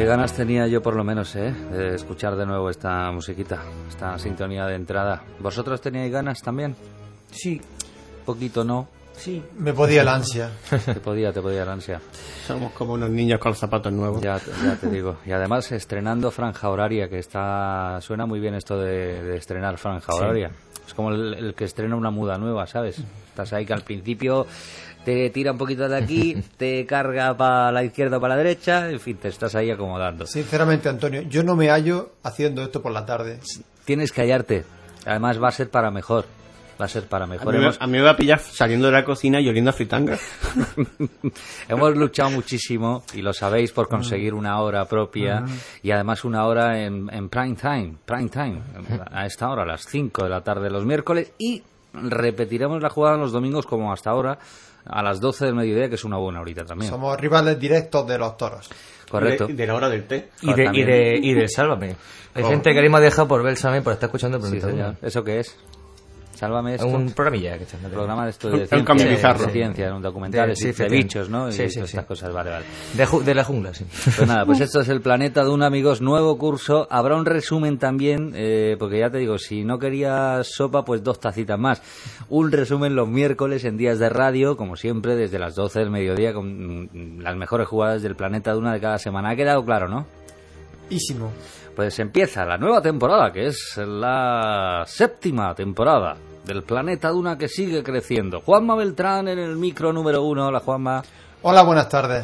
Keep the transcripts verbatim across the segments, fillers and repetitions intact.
Qué ganas tenía yo, por lo menos, ¿eh? de escuchar de nuevo esta musiquita, esta sintonía de entrada. ¿Vosotros teníais ganas también? Sí. Poquito, ¿no? Sí. Me podía la ansia. Te podía, te podía la ansia. Somos como unos niños con los zapatos nuevos. Ya, ya te digo. Y además estrenando franja horaria, que está... Suena muy bien esto de, de estrenar franja horaria. Sí. Es como el, el que estrena una muda nueva, ¿sabes? Estás ahí que al principio te tira un poquito de aquí, te carga para la izquierda o para la derecha, en fin, te estás ahí acomodando. Sinceramente, Antonio, yo no me hallo haciendo esto por la tarde. Tienes que hallarte. Además va a ser para mejor. Va a ser para mejor. A mí, Hemos... a mí me va a pillar saliendo de la cocina y oliendo a fritanga. Hemos luchado muchísimo, y lo sabéis, por conseguir una hora propia, uh-huh. y además una hora en, en prime time, prime time, a esta hora, a las cinco de la tarde los miércoles, y repetiremos la jugada los domingos como hasta ahora, a las doce del mediodía, que es una buena horita también. Somos rivales directos de los toros. Correcto. Y de, de la hora del té. Y de, y de, y de Sálvame. Hay oh. gente que le hemos dejado por ver Sálvame por estar escuchando el programa. Sí, ¿eso qué es? Sálvame esto. Un programilla que está un programa de esto de ciencia, un bizarro. de ciencia, un documental de, sí, de bichos, ¿no? Y sí, sí, estas sí. cosas, vale, vale. De, ju- de la jungla, sí. Pues nada, pues esto es el Planeta Duna, amigos, nuevo curso. Habrá un resumen también, eh, porque ya te digo, si no querías sopa, pues dos tacitas más. Un resumen los miércoles en días de radio, como siempre, desde las doce del mediodía, con las mejores jugadas del Planeta Duna de cada semana. ¿Ha quedado claro, no? Ísimo. Pues empieza la nueva temporada, que es la séptima temporada del Planeta Duna, que sigue creciendo. Juanma Beltrán en el micro número uno. Hola, Juanma. Hola, buenas tardes.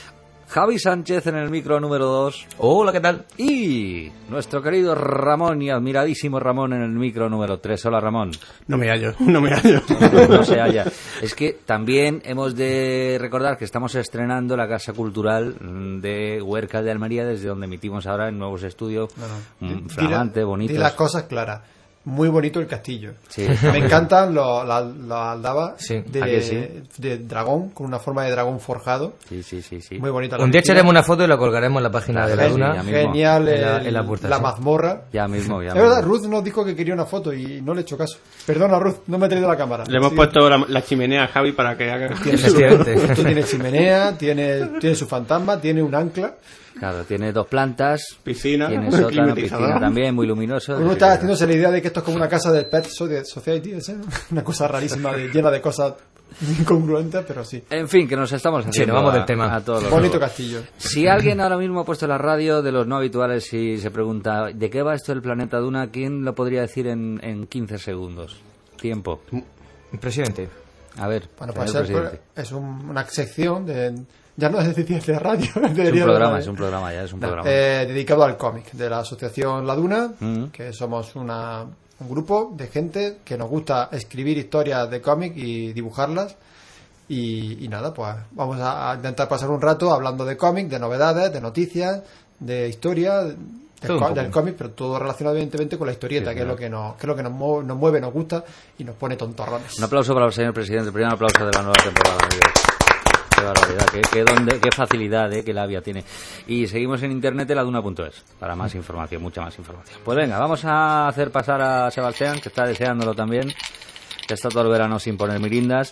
Javi Sánchez en el micro número dos. Hola, ¿qué tal? Y nuestro querido Ramón y admiradísimo Ramón en el micro número tres. Hola, Ramón. No me hallo, no me hallo. No, no se halla. Es que también hemos de recordar que estamos estrenando la Casa Cultural de Huercal de Almería, desde donde emitimos ahora en nuevos estudios. No, no. Flamante, bonitos. Y las cosas claras. Muy bonito el castillo. Sí. Me encantan los, los, los aldabas sí. de, sí? de dragón, con una forma de dragón forjado. Sí, sí, sí, sí. Muy bonita. Un día echaremos una foto y la colgaremos en la página claro, de la sí, Duna. Genial, el, en la, en la, puerta, la sí. mazmorra. Ya mismo, ya Es mismo. verdad, Ruth nos dijo que quería una foto y no le he hecho caso. Perdona, Ruth, no me he traído la cámara. Le hemos sí. puesto la, la chimenea a Javi para que haga... Efectivamente. Tiene chimenea, tiene, tiene su fantasma, tiene un ancla. Claro, tiene dos plantas, piscina, tiene sótano, piscina también, muy luminoso. Uno está haciéndose la idea de que esto es como una casa del Pet Society, ¿sí? Una cosa rarísima, de, llena de cosas incongruentes, pero sí. En fin, que nos estamos haciendo sí, nos vamos a, del tema. A todos los bonito nuevos. Castillo. Si alguien ahora mismo ha puesto la radio de los no habituales y se pregunta ¿de qué va esto del Planeta Duna? ¿Quién lo podría decir en, en quince segundos? Tiempo. Presidente. A ver, bueno, pues ser, es un, una sección de... Ya no es de ciencia de radio. Es un programa, es un programa ya, es un programa. Eh, dedicado al cómic de la Asociación La Duna, mm. que somos una, un grupo de gente que nos gusta escribir historias de cómic y dibujarlas. Y, y nada, pues vamos a, a intentar pasar un rato hablando de cómic, de novedades, de noticias, de historia, de, del, del cómic, pero todo relacionado evidentemente con la historieta, sí, que, claro. es lo que, nos, que es lo que nos mueve, nos mueve, nos gusta y nos pone tontorrones. Un aplauso para el señor presidente, el primer aplauso de la nueva temporada, amigos. Qué barbaridad, qué, qué, donde, qué facilidad, eh, qué labia tiene. Y seguimos en internet en laduna punto es para más información, mucha más información. Pues venga, vamos a hacer pasar a Sebastián, que está deseándolo también, que está todo el verano sin poner mirindas.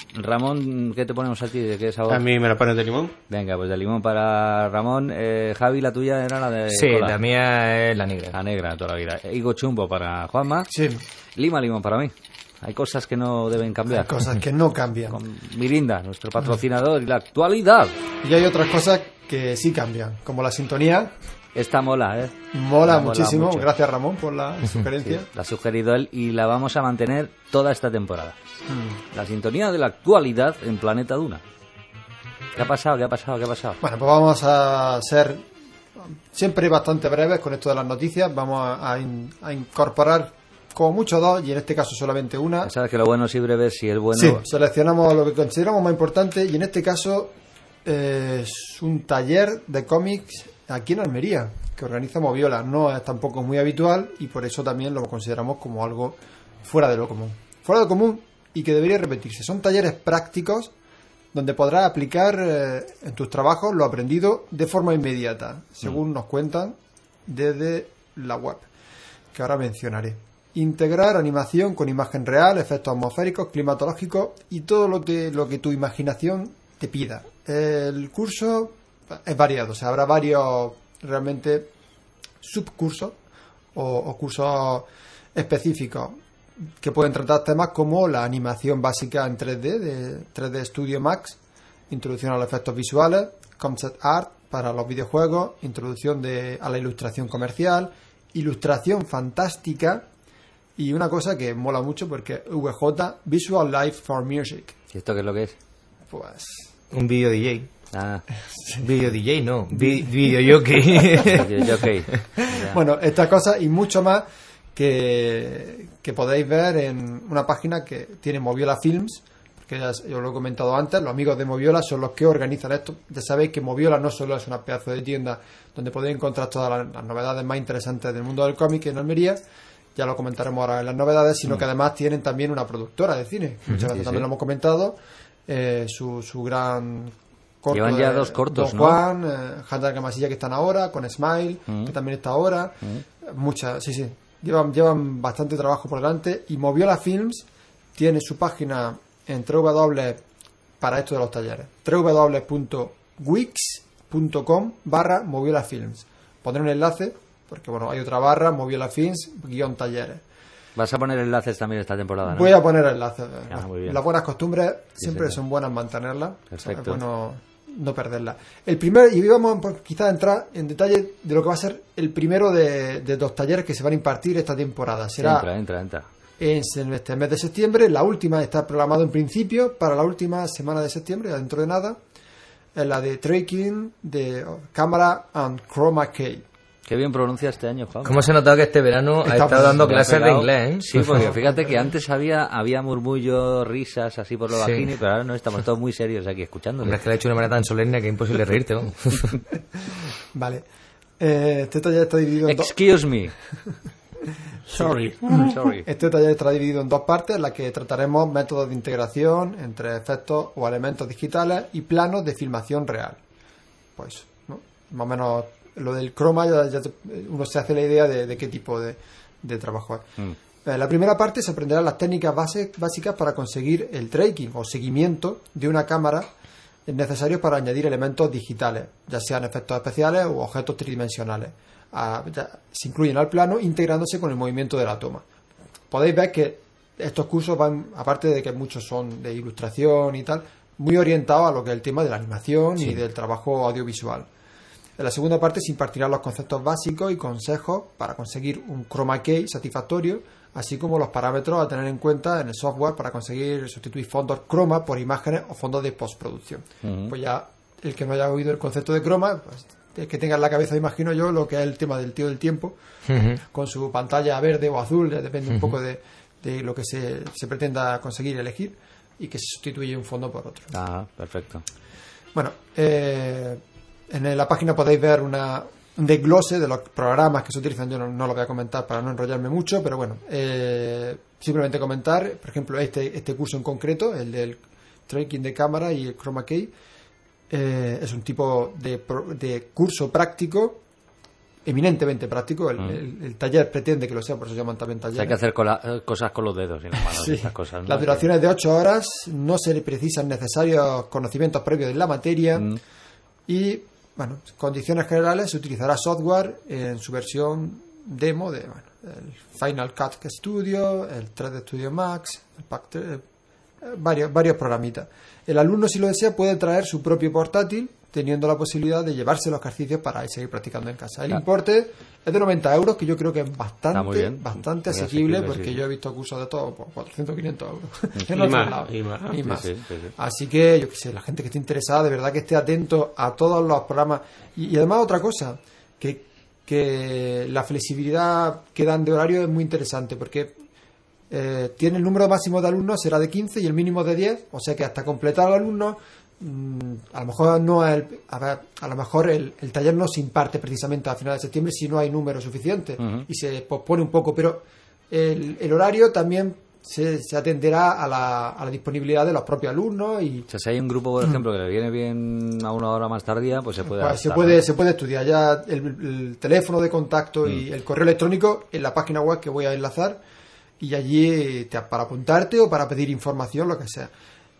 Ramón, ¿qué te ponemos a ti? ¿De qué sabor? A mí me la pones de limón. Venga, pues de limón para Ramón. Eh, Javi, la tuya era la de Sí, cola. La mía es la negra. La negra toda la vida. Higo chumbo para Juanma. Sí. Lima limón para mí. Hay cosas que no deben cambiar. Hay cosas que no cambian. Con Mirinda, nuestro patrocinador y la actualidad. Y hay otras cosas que sí cambian, como la sintonía. Esta mola, ¿eh? Mola, mola muchísimo. Mucho. Gracias, Ramón, por la sugerencia. Sí, la ha sugerido él y la vamos a mantener toda esta temporada. Mm. La sintonía de la actualidad en Planeta Duna. ¿Qué ha pasado? ¿Qué ha pasado? ¿Qué ha pasado? Bueno, pues vamos a ser siempre bastante breves con esto de las noticias. Vamos a, a, in, a incorporar como mucho dos, y en este caso solamente una. Sabes que lo bueno sí breve, si es bueno. Sí, seleccionamos lo que consideramos más importante, y en este caso eh, es un taller de cómics aquí en Almería, que organiza Moviola. No es tampoco muy habitual, y por eso también lo consideramos como algo fuera de lo común. Fuera de lo común y que debería repetirse. Son talleres prácticos donde podrás aplicar eh, en tus trabajos lo aprendido de forma inmediata, según mm. nos cuentan desde la web, que ahora mencionaré. Integrar animación con imagen real, efectos atmosféricos, climatológicos y todo lo que, lo que tu imaginación te pida. El curso es variado, o sea, habrá varios realmente subcursos o, o cursos específicos que pueden tratar temas como la animación básica en tres D de tres D Studio Max, introducción a los efectos visuales, concept art para los videojuegos, introducción de, a la ilustración comercial, ilustración fantástica y una cosa que mola mucho porque V J, Visual Life for Music. ¿Y esto qué es lo que es? Pues Un video D J. Ah, Video D J, no. Vi- video jockey. yo, ok. Ya. bueno, estas cosas y mucho más que, que podéis ver en una página que tiene Moviola Films, que ya os lo he comentado antes, los amigos de Moviola son los que organizan esto. Ya sabéis que Moviola no solo es una pedazo de tienda donde podéis encontrar todas las, las novedades más interesantes del mundo del cómic en Almería, ya lo comentaremos ahora en las novedades, sino que además tienen también una productora de cine, muchas veces Sí, también sí. lo hemos comentado, eh, su, su gran corto Llevan ya de dos cortos, Don ¿no? Juan, eh, Hunter Gamasilla que están ahora, con Smile, Mm. que también está ahora, muchas, sí, sí, llevan, llevan bastante trabajo por delante y Moviola Films tiene su página en www para esto de los talleres, www punto wix punto com barra Moviola Films. Pondré un enlace porque bueno, hay otra barra Moviola Films guión talleres. Vas a poner enlaces también esta temporada, ¿no? Voy a poner enlaces. Ah, muy bien. Las buenas costumbres siempre señor. son buenas mantenerlas. Perfecto. Es bueno no perderlas. El primer, y vamos pues, quizás a entrar en detalle de lo que va a ser el primero de, de dos talleres que se van a impartir esta temporada. Será Entra, entra, entra. en este mes de septiembre. La última está programado en principio para la última semana de septiembre, ya dentro de nada. Es la de tracking de cámara and chroma key. Qué bien pronuncia este año, Juan. ¿Cómo se ha notado que este verano ha Está estado dando Me ha clases de pegado. inglés, eh? Sí, porque fíjate que antes había había murmullos, risas así por lo Sí. bajini, pero ahora no, estamos todos muy serios aquí escuchándole. Hombre, es que lo he hecho de una manera tan solemne que es imposible reírte, vamos. Vale. Eh, este taller está dividido en dos. Excuse me. Sorry. Sorry. Este taller está dividido en dos partes, en las que trataremos métodos de integración entre efectos o elementos digitales y planos de filmación real. Pues, ¿no? Más o menos lo del croma, ya, ya te- uno se hace la idea de, de qué tipo de, de trabajo es. Mm. En la primera parte se aprenderán las técnicas base- básicas para conseguir el tracking o seguimiento de una cámara necesarios para añadir elementos digitales, ya sean efectos especiales u objetos tridimensionales. Ah, ya- se incluyen al plano integrándose con el movimiento de la toma. Podéis ver que estos cursos van, aparte de que muchos son de ilustración y tal, muy orientados a lo que es el tema de la animación y del trabajo audiovisual. En la segunda parte se impartirán los conceptos básicos y consejos para conseguir un chroma key satisfactorio, así como los parámetros a tener en cuenta en el software para conseguir sustituir fondos croma por imágenes o fondos de postproducción. Ujú. Pues ya el que no haya oído el concepto de croma, pues el que tenga en la cabeza, imagino yo, lo que es el tema del tío del tiempo, con su pantalla verde o azul, ya depende un poco de, de lo que se, se pretenda conseguir elegir, y que se sustituye un fondo por otro. Ah, perfecto. Bueno, eh, en la página podéis ver una, un desglose de los programas que se utilizan. Yo no, no lo voy a comentar para no enrollarme mucho, pero bueno, eh, simplemente comentar, por ejemplo, este, este curso en concreto, el del tracking de cámara y el chroma key, eh, es un tipo de, pro- de curso práctico, eminentemente práctico. El, Mm. el- el taller pretende que lo sea, por eso se llaman también O sea, talleres. hay que hacer cola- eh, cosas con los dedos y las manos, Sí. esas cosas, ¿no? La duración es de ocho horas, no se le precisan necesarios conocimientos previos de la materia. Mm. Y, bueno, condiciones generales, se utilizará software en su versión demo de bueno, el Final Cut Studio, el tres D Studio Max, el Pack tres, eh, varios, varios programitas. El alumno, si lo desea, puede traer su propio portátil, teniendo la posibilidad de llevarse los ejercicios para seguir practicando en casa. El Claro. importe es de noventa euros, que yo creo que es bastante, Está muy bien. bastante Muy asequible, asequible, porque sí. yo he visto cursos de todo por cuatrocientos, quinientos euros. Y En otros más, lados. y más. Y Sí, más. sí, sí, sí. Así que, yo qué sé, la gente que esté interesada, de verdad que esté atento a todos los programas. Y, y además, otra cosa, que, que la flexibilidad que dan de horario es muy interesante, porque eh, tiene el número máximo de alumnos, será de quince y el mínimo de diez, o sea que hasta completar los alumnos, mm, a lo mejor no es el, a, ver, a lo mejor el, el taller no se imparte precisamente a final de septiembre si no hay número suficiente Ujú. y se pospone un poco, pero el, el horario también se, se atenderá a la, a la disponibilidad de los propios alumnos y O sea, si hay un grupo, por ejemplo, que le viene bien a una hora más tardía, pues se puede pues, se adaptar, puede ¿no? se puede estudiar ya el, el teléfono de contacto y el correo electrónico en la página web que voy a enlazar, y allí te- para apuntarte o para pedir información, lo que sea.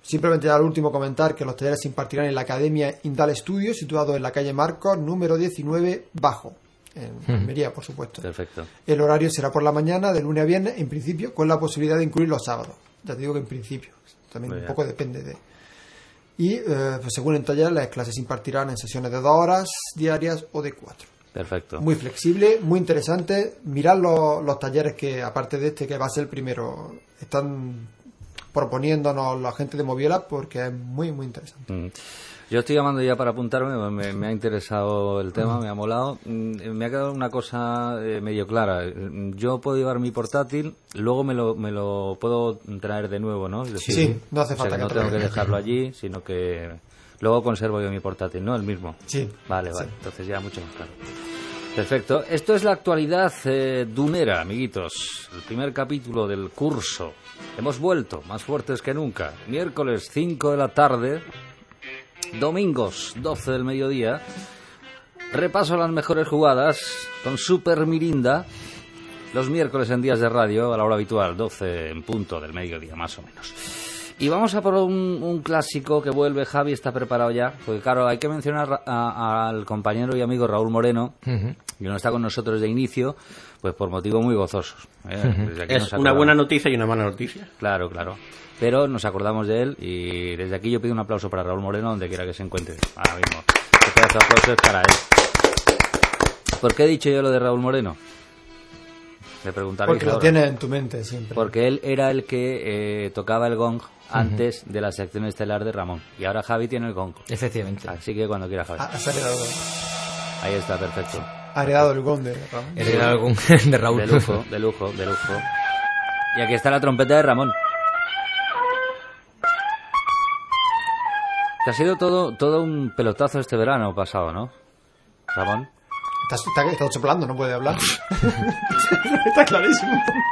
Simplemente al último comentar que los talleres se impartirán en la Academia Indal Studio, situado en la calle Marcos, número diecinueve, Bajo, en Almería, por supuesto. Perfecto. El horario será por la mañana, de lunes a viernes, en principio, con la posibilidad de incluir los sábados. Ya te digo que en principio, también Muy un bien. poco depende de... Y, eh, pues según el taller, las clases se impartirán en sesiones de dos horas diarias o de cuatro. Perfecto. Muy flexible, muy interesante. Mirad los, los talleres que, aparte de este, que va a ser el primero, están proponiéndonos la gente de Moviola, porque es muy, muy interesante. Mm. Yo estoy llamando ya para apuntarme, me, me ha interesado el tema, me ha molado. Mm, Me ha quedado una cosa eh, medio clara. Yo puedo llevar mi portátil, luego me lo, me lo puedo traer de nuevo, ¿no? Es decir, Sí, no hace o sea, falta que no que tengo que traigas. dejarlo allí, sino que luego conservo yo mi portátil, ¿no? El mismo. Sí. Vale, vale. Sí. Entonces ya mucho más claro. Perfecto. Esto es la actualidad eh, dunera, amiguitos. El primer capítulo del curso. Hemos vuelto, más fuertes que nunca. Miércoles cinco de la tarde. Domingos doce del mediodía. Repaso las mejores jugadas con Super Mirinda. Los miércoles en días de radio, a la hora habitual, doce en punto del mediodía, más o menos. Y vamos a por un, un clásico que vuelve. Javi está preparado ya, porque claro, hay que mencionar a- al compañero y amigo Raúl Moreno, Ujú. que no está con nosotros de inicio, pues por motivos muy gozosos. ¿eh? Desde aquí Es nos una acordamos. buena noticia y una mala noticia. Claro, claro. Pero nos acordamos de él y desde aquí yo pido un aplauso para Raúl Moreno, donde quiera que se encuentre. Ahora mismo. Este pedazo de aplauso es para él. ¿Por qué he dicho yo lo de Raúl Moreno? Me preguntaréis Porque lo ahora. tienes en tu mente siempre. Porque él era el que eh, tocaba el gong antes de la sección estelar de Ramón. Y ahora Javi tiene el gong. Efectivamente. Así que cuando quiera Javi. Ha- Has heredado, Ahí está, perfecto. ha heredado el gong de Ramón. Heredar algún de Raúl. De lujo, de lujo, de lujo. Y aquí está la trompeta de Ramón. Que ha sido todo, todo un pelotazo este verano pasado, ¿no? Ramón. Está, está, está soplando, no puede hablar. Está clarísimo.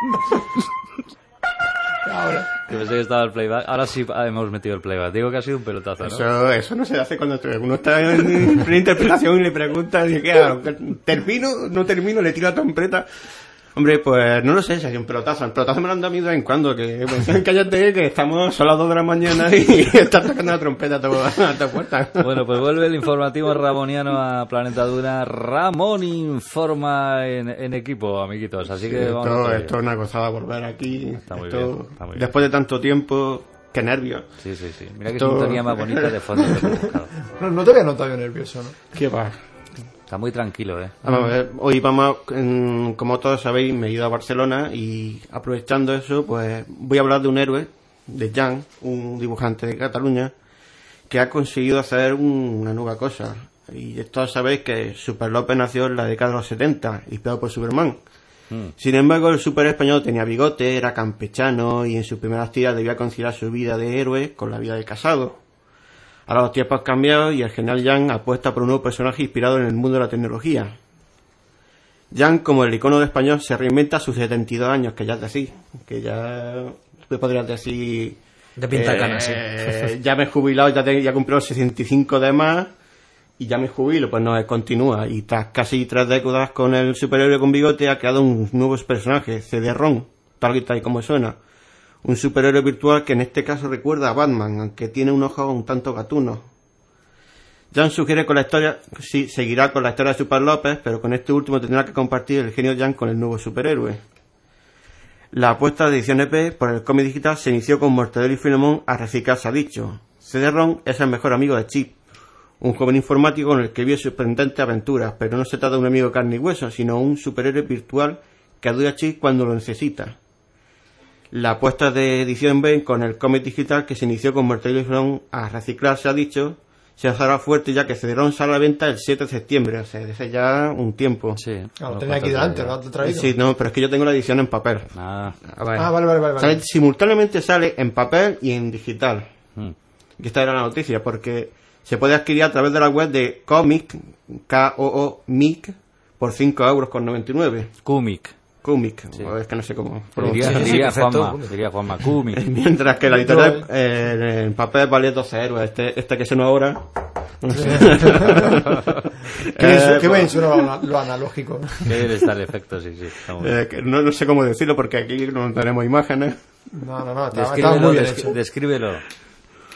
Ahora. Que pensé que estaba el playback. Ahora sí hemos metido el playback. Digo que ha sido un pelotazo, ¿no? Eso, eso no se hace cuando uno está en plena interpretación y le pregunta, y ¿qué hago? ¿Termino? ¿No termino? ¿Le tiro la trompeta? Hombre, pues no lo sé, si hay un pelotazo. El pelotazo me lo han dado a mí de vez en cuando, que pues, cállate, que estamos a las dos de la mañana y estás tocando la trompeta a tu, a tu puerta. Bueno, pues vuelve el informativo ramoniano a Planeta Duna. Ramón informa en, en equipo, amiguitos. Así que Sí, vamos esto, a esto es una gozada volver aquí. Está muy Esto, bien, está muy bien. Después de tanto tiempo, qué nervios. Sí, sí, sí. Mira qué Esto- sintonía más bonita de fondo que he buscado. No, no te había notado yo nervioso, ¿no? Qué va. Está muy tranquilo, ¿eh? Vamos a ver, hoy vamos, en- como todos sabéis, me he ido a Barcelona y aprovechando eso, pues voy a hablar de un héroe, de Jan, un dibujante de Cataluña, que ha conseguido hacer un- una nueva cosa. Y todos sabéis que Super López nació en la década de los setenta, inspirado por Superman. Mm. Sin embargo, el super español tenía bigote, era campechano y en sus primeras tiras debía conciliar su vida de héroe con la vida de casado. Ahora los tiempos han cambiado y el general Jan apuesta por un nuevo personaje inspirado en el mundo de la tecnología. Jan, como el icono de español, se reinventa a sus setenta y dos años, que ya es decir, que ya te podrías decir... De pinta eh, cana, sí. Ya me he jubilado, ya, te, ya cumplí los sesenta y cinco de más y ya me jubilo, pues no, él continúa. Y tras casi tres décadas con el superhéroe con bigote ha creado un nuevo personaje, C D-ROM, tal y tal y como suena. Un superhéroe virtual que en este caso recuerda a Batman, aunque tiene un ojo un tanto gatuno. Jan sugiere con la historia, sí, seguirá con la historia de Super López, pero con este último tendrá que compartir el genio Jan con el nuevo superhéroe. La apuesta de Edición E P por el cómic digital se inició con Mortadelo y Filemón a reciclar se ha dicho. C D-ROM es el mejor amigo de Chip, un joven informático con el que vive sorprendentes aventuras, pero no se trata de un amigo de carne y hueso, sino un superhéroe virtual que ayuda a Chip cuando lo necesita. La apuesta de Edición B con el cómic digital que se inició con Mortadelo y Filemón a reciclar se ha dicho, se hará fuerte ya que C D-ROM sale a la venta el siete de septiembre, o sea, desde ya un tiempo. Sí. Ah, lo unos tenía aquí cuantos delante, días. lo has traído. Sí, no, pero es que yo tengo la edición en papel. Ah, A ver. Ah, vale, vale, vale. Sale- vale. simultáneamente sale en papel y en digital. mm. Y esta era la noticia, porque se puede adquirir a través de la web de Comic, K O O M I C, por cinco euros con noventa y nueve. Kumic. Comic, o es que no sé cómo Diría, pronunciar. sí, sí, diría perfecto. Juanma, diría Juanma. Kumic. Mientras que la editorial eh, en papel vale doce euros. Este, este que suena ahora. No sé. Qué bien, Eh, qué bien suena lo, lo analógico. Qué bien está el efecto, sí, sí. Está muy bien. eh, que no, no sé cómo decirlo porque aquí no tenemos imágenes. No, no, no, estaba, estaba Descríbelo, muy bien descri- hecho. descríbelo.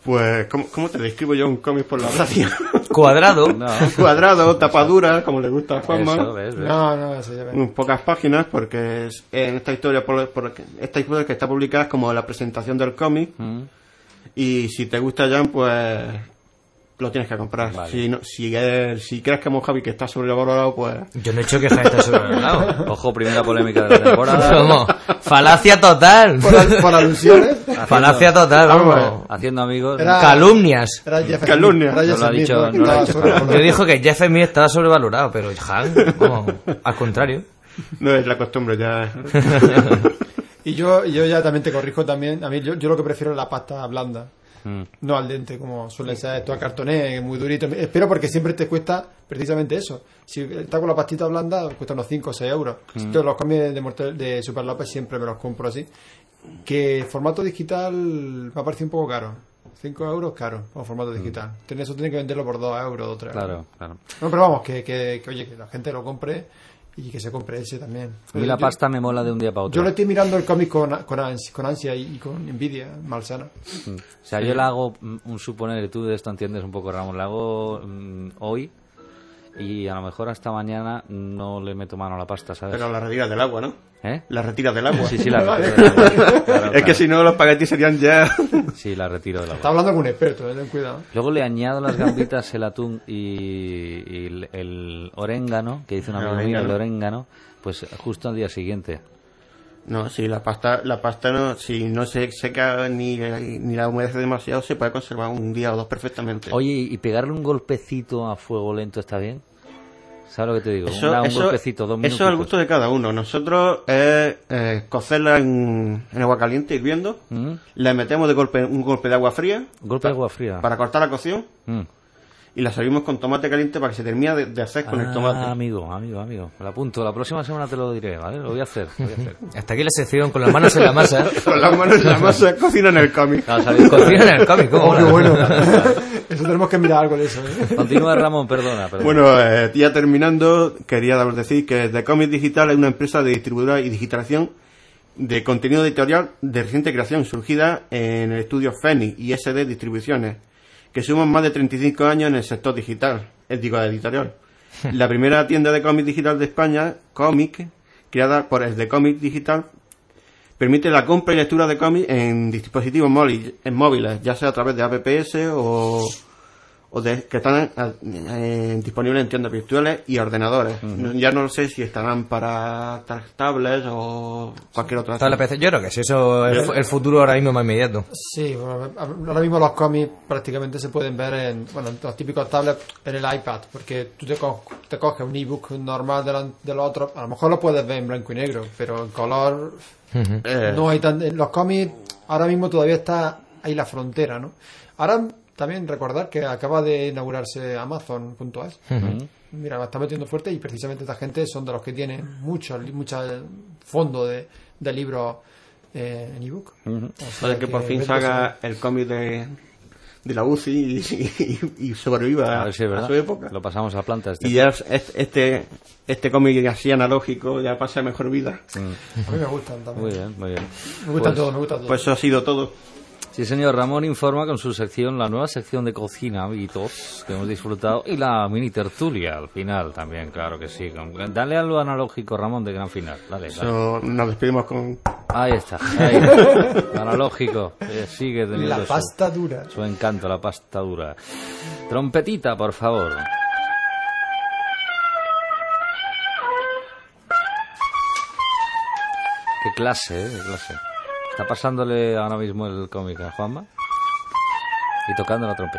Pues, ¿cómo, cómo te describo yo un cómic por la radio? Cuadrado. No. Cuadrado, tapadura, como le gusta a Juanma. Eso, ves, ves. No, no, eso ya ves. Mm, Pocas páginas, porque es- en esta historia, por, por- esta historia que está publicada es como la presentación del cómic. Mm. Y si te gusta Jan, pues lo tienes que comprar. Vale. Si, no, si, es- si crees que Mojave que está sobrevalorado, pues... Yo no he hecho que Jaén está sobrevalorado. Ojo, primera polémica de la temporada. ¿Cómo? Falacia total. Por, al- por alusiones. Falacia total, vamos. Haciendo amigos. Era- Calumnias. Era Jeff Calumnia. Smith, era No lo ha Jeff Smith, dicho- ¿no? Que no lo ha estaba dicho. sobrevalorado. Yo dijo que Jeff Smith estaba sobrevalorado, pero Jaén, vamos, al contrario. No es la costumbre ya. Y yo, y yo ya también te corrijo también. A mí yo, yo lo que prefiero es la pasta blanda. Mm. No al dente, como suele ser esto a cartoné, muy durito. Espero porque siempre te cuesta precisamente eso. Si está con la pastita blanda, cuesta unos cinco o seis euros. Todos los cómics de, Mortel- de Super López siempre me los compro así. Que formato digital me ha parecido un poco caro. cinco euros caro, por formato digital. Tiene- Eso tiene que venderlo por dos euros o tres euros. Claro, claro. No, pero vamos, que, que, que, oye, que la gente lo compre y que se compre ese también. A mí la Yo- pasta me mola de un día para otro. Yo le estoy mirando el cómic con, con, ansia, con ansia y con envidia malsana. Mm. O sea, yo le hago mm, un suponer, tú de esto entiendes un poco, Ramón, le hago mm, hoy y a lo mejor hasta mañana no le meto mano a la pasta, ¿sabes? Pero la retiras del agua, ¿no? ¿Eh? La retiras del agua. Sí, sí, la retiro del agua. Claro, Es que claro. si no, los espaguetis serían ya... Sí, la retiro del Está agua. hablando con un experto, eh, ten cuidado. Luego le añado las gambitas, el atún y, y el, el oréngano, que dice un El amigo mío, el oréngano. oréngano, pues justo al día siguiente. No, si la pasta, la pasta no, si no se seca ni, ni la humedece demasiado, se puede conservar un día o dos perfectamente. Oye, ¿y pegarle un golpecito a fuego lento está bien? ¿Sabes lo que te digo? Eso, Una- un eso, golpecito, dos eso es minutos. al gusto de cada uno. Nosotros es eh, cocerla en, en agua caliente hirviendo, ¿Mm? le metemos de golpe un golpe de agua fría Golpe de agua fría. para cortar la cocción Mm. y la servimos con tomate caliente para que se termine de, de hacer con el Ah, tomate. amigo, amigo, amigo. Me lo apunto. La próxima semana te lo diré, ¿vale? Lo voy a hacer. Lo voy a hacer. Hasta aquí la sección, con las manos en la masa. Con las manos en la masa, cocina en el cómic. Claro, salió- Cocina en el cómic, ¿cómo? Oh, qué mola? bueno. Eso tenemos que mirar algo de eso. ¿eh? Continúa, Ramón, perdona. perdona. Bueno, eh, ya terminando, quería daros decir que The Comic Digital es una empresa de distribuidora y digitalización de contenido editorial de reciente creación, surgida en el estudio Fenix y S D Distribuciones, que suman más de treinta y cinco años en el sector digital, es digo, editorial. La primera tienda de cómic digital de España, Comic, creada por el The Comic Digital, permite la compra y lectura de cómics en dispositivos móviles, en móviles, ya sea a través de apps o, o de, que están eh, disponibles en tiendas virtuales y ordenadores. No- Ya no sé si estarán para ta- tablets o cualquier otra. Toda la P C. Yo creo que sí, eso es el futuro ahora mismo más inmediato. Sí, bueno, ahora mismo los cómics prácticamente se pueden ver en, bueno, en los típicos tablets en el iPad, porque tú te, co- te coges un ebook normal de, la- de los otros, a lo mejor lo puedes ver en blanco y negro, pero en color Eh, no hay tan... en los cómics ahora mismo todavía está ahí la frontera, ¿no? Ahora también recordar que acaba de inaugurarse Amazon punto es. Mira, está metiendo fuerte y precisamente esta gente son de los que tienen muchos muchos fondos de, de libros eh, en ebook. O sea Puede que por fin vete salga el cómic de, de la U C I y, y, y sobreviva A a, ver si es a verdad. su época. Lo pasamos a planta. Este. Y ya es- este este cómic así analógico ya pasa mejor vida. A mí me gustan también. Muy bien, muy bien. Me gustan Pues- todos, me gustan todos. Pues eso ha sido todo. Sí, señor. Ramón informa con su sección, la nueva sección de cocina, amiguitos, que hemos disfrutado, y la mini tertulia al final también, claro que sí. Con- Dale a lo analógico, Ramón, de gran final. Dale, dale. Eso, nos despedimos con Ahí está. Ahí. Lo analógico. eh, sigue teniendo la su- pasta dura. Su encanto, la pasta dura. Trompetita, por favor. Qué clase, ¿eh? Qué clase. Está pasándole ahora mismo el cómic a Juanma y tocando la trompeta.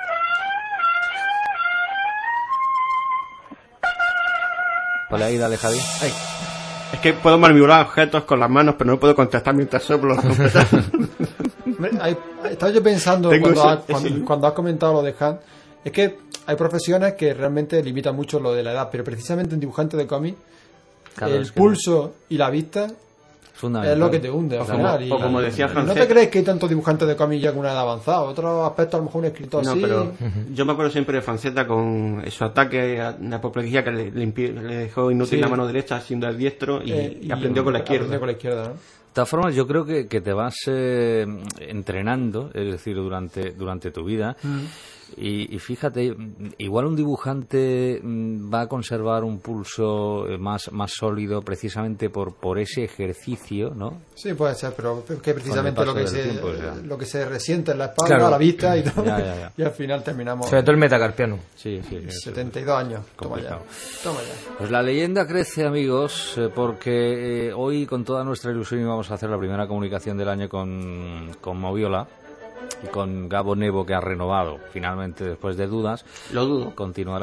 Vale, ahí, dale, Javi. Ay, es que puedo manipular objetos con las manos, pero no puedo contestar mientras soplo la trompeta. Hombre, hay- estaba yo pensando Tengo cuando, ese- has, cuando, ese- cuando has comentado lo de Han, es que hay profesiones que realmente limitan mucho lo de la edad, pero precisamente en dibujante de cómic, Claro, el es que- pulso y la vista fundamental. Es lo que te hunde al O como, final. y- o como decía ¿No Francés. te crees que hay tantos dibujantes de cómics ya con una edad avanzada? Otros aspectos, a lo mejor un escritor No, así. pero yo me acuerdo siempre de Franceta con su ataque a la apoplejía que le, le, impi- le dejó inútil Sí. la mano derecha siendo el diestro y, eh, y aprendió con la izquierda. aprendió con la izquierda, ¿no? De todas formas, yo creo que, que te vas eh, entrenando, es decir, durante, durante tu vida. Y, y fíjate, igual un dibujante mm, va a conservar un pulso eh, más, más sólido precisamente por, por ese ejercicio, ¿no? Sí, puede ser, pero es que precisamente Con el lo que, paso se, del tiempo, ya. lo que se resiente en la espalda, Claro. a la vista y todo. Ya, ya, ya. Y al final terminamos Sobre todo el metacarpiano. Sí, sí, sí. setenta y dos años. Toma ya. Complicado. Toma ya. Pues la leyenda crece, amigos, eh, porque eh, hoy con toda nuestra ilusión íbamos a hacer la primera comunicación del año con, con Moviola y con Gabo Nevo, que ha renovado finalmente después de dudas. Lo dudo. Continuará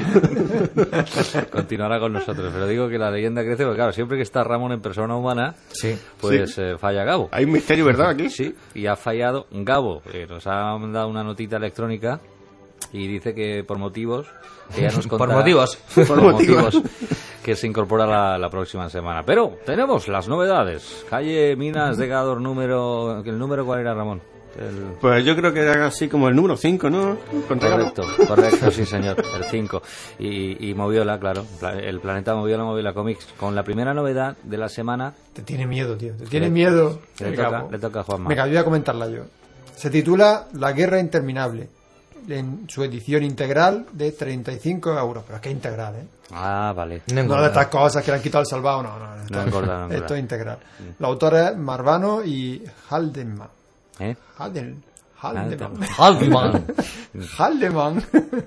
continuará con nosotros, pero digo que la leyenda crece porque claro, siempre que está Ramón en persona humana, Sí. pues eh, falla Gabo. Hay un misterio, ¿verdad? Aquí. Sí, y ha fallado Gabo, eh, nos ha mandado una notita electrónica y dice que por motivos que ya nos Por contará- motivos. por motivos que se incorpora la, la próxima semana. Pero tenemos las novedades. Calle Minas de Gador, número el número ¿cuál era, Ramón? El... Pues yo creo que era así como el número cinco, ¿no? Con regalo. Correcto, correcto, sí señor, el cinco. Y, y Moviola, claro, pla- el planeta Moviola, Moviola Comics, con la primera novedad de la semana. Te tiene miedo, tío. Te tiene le- miedo. Le Venga, toca, pues. le toca a Juanma. Venga, voy a comentarla yo. Se titula La Guerra Interminable. En su edición integral de treinta y cinco euros. Pero es que es integral, ¿eh? Ah, vale. No No engorda. de estas cosas que le han quitado el salvado, no, no. Esto, No engorda, no engorda. esto es integral. Los autores Marvano y Haldeman. ¿Eh? Halden, Haldeman. Haldeman. Haldeman.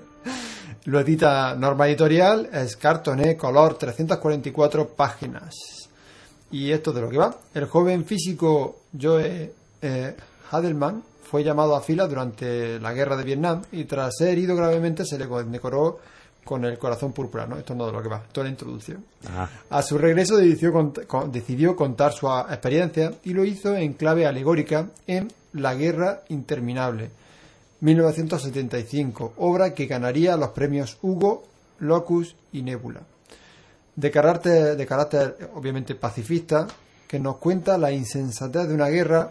Lo edita Norma Editorial, es cartoné, color, trescientas cuarenta y cuatro páginas. Y esto de lo que va. El joven físico Joe eh, Haldeman fue llamado a filas durante la guerra de Vietnam y tras ser herido gravemente se le condecoró con el corazón púrpura, ¿no? Esto no es de lo que va, esto es la introducción. Ah, A su regreso decidió, cont- con- decidió contar su a- experiencia y lo hizo en clave alegórica en La Guerra Interminable, mil novecientos setenta y cinco, obra que ganaría los premios Hugo, Locus y Nebula. De carácter, de carácter obviamente pacifista, que nos cuenta la insensatez de una guerra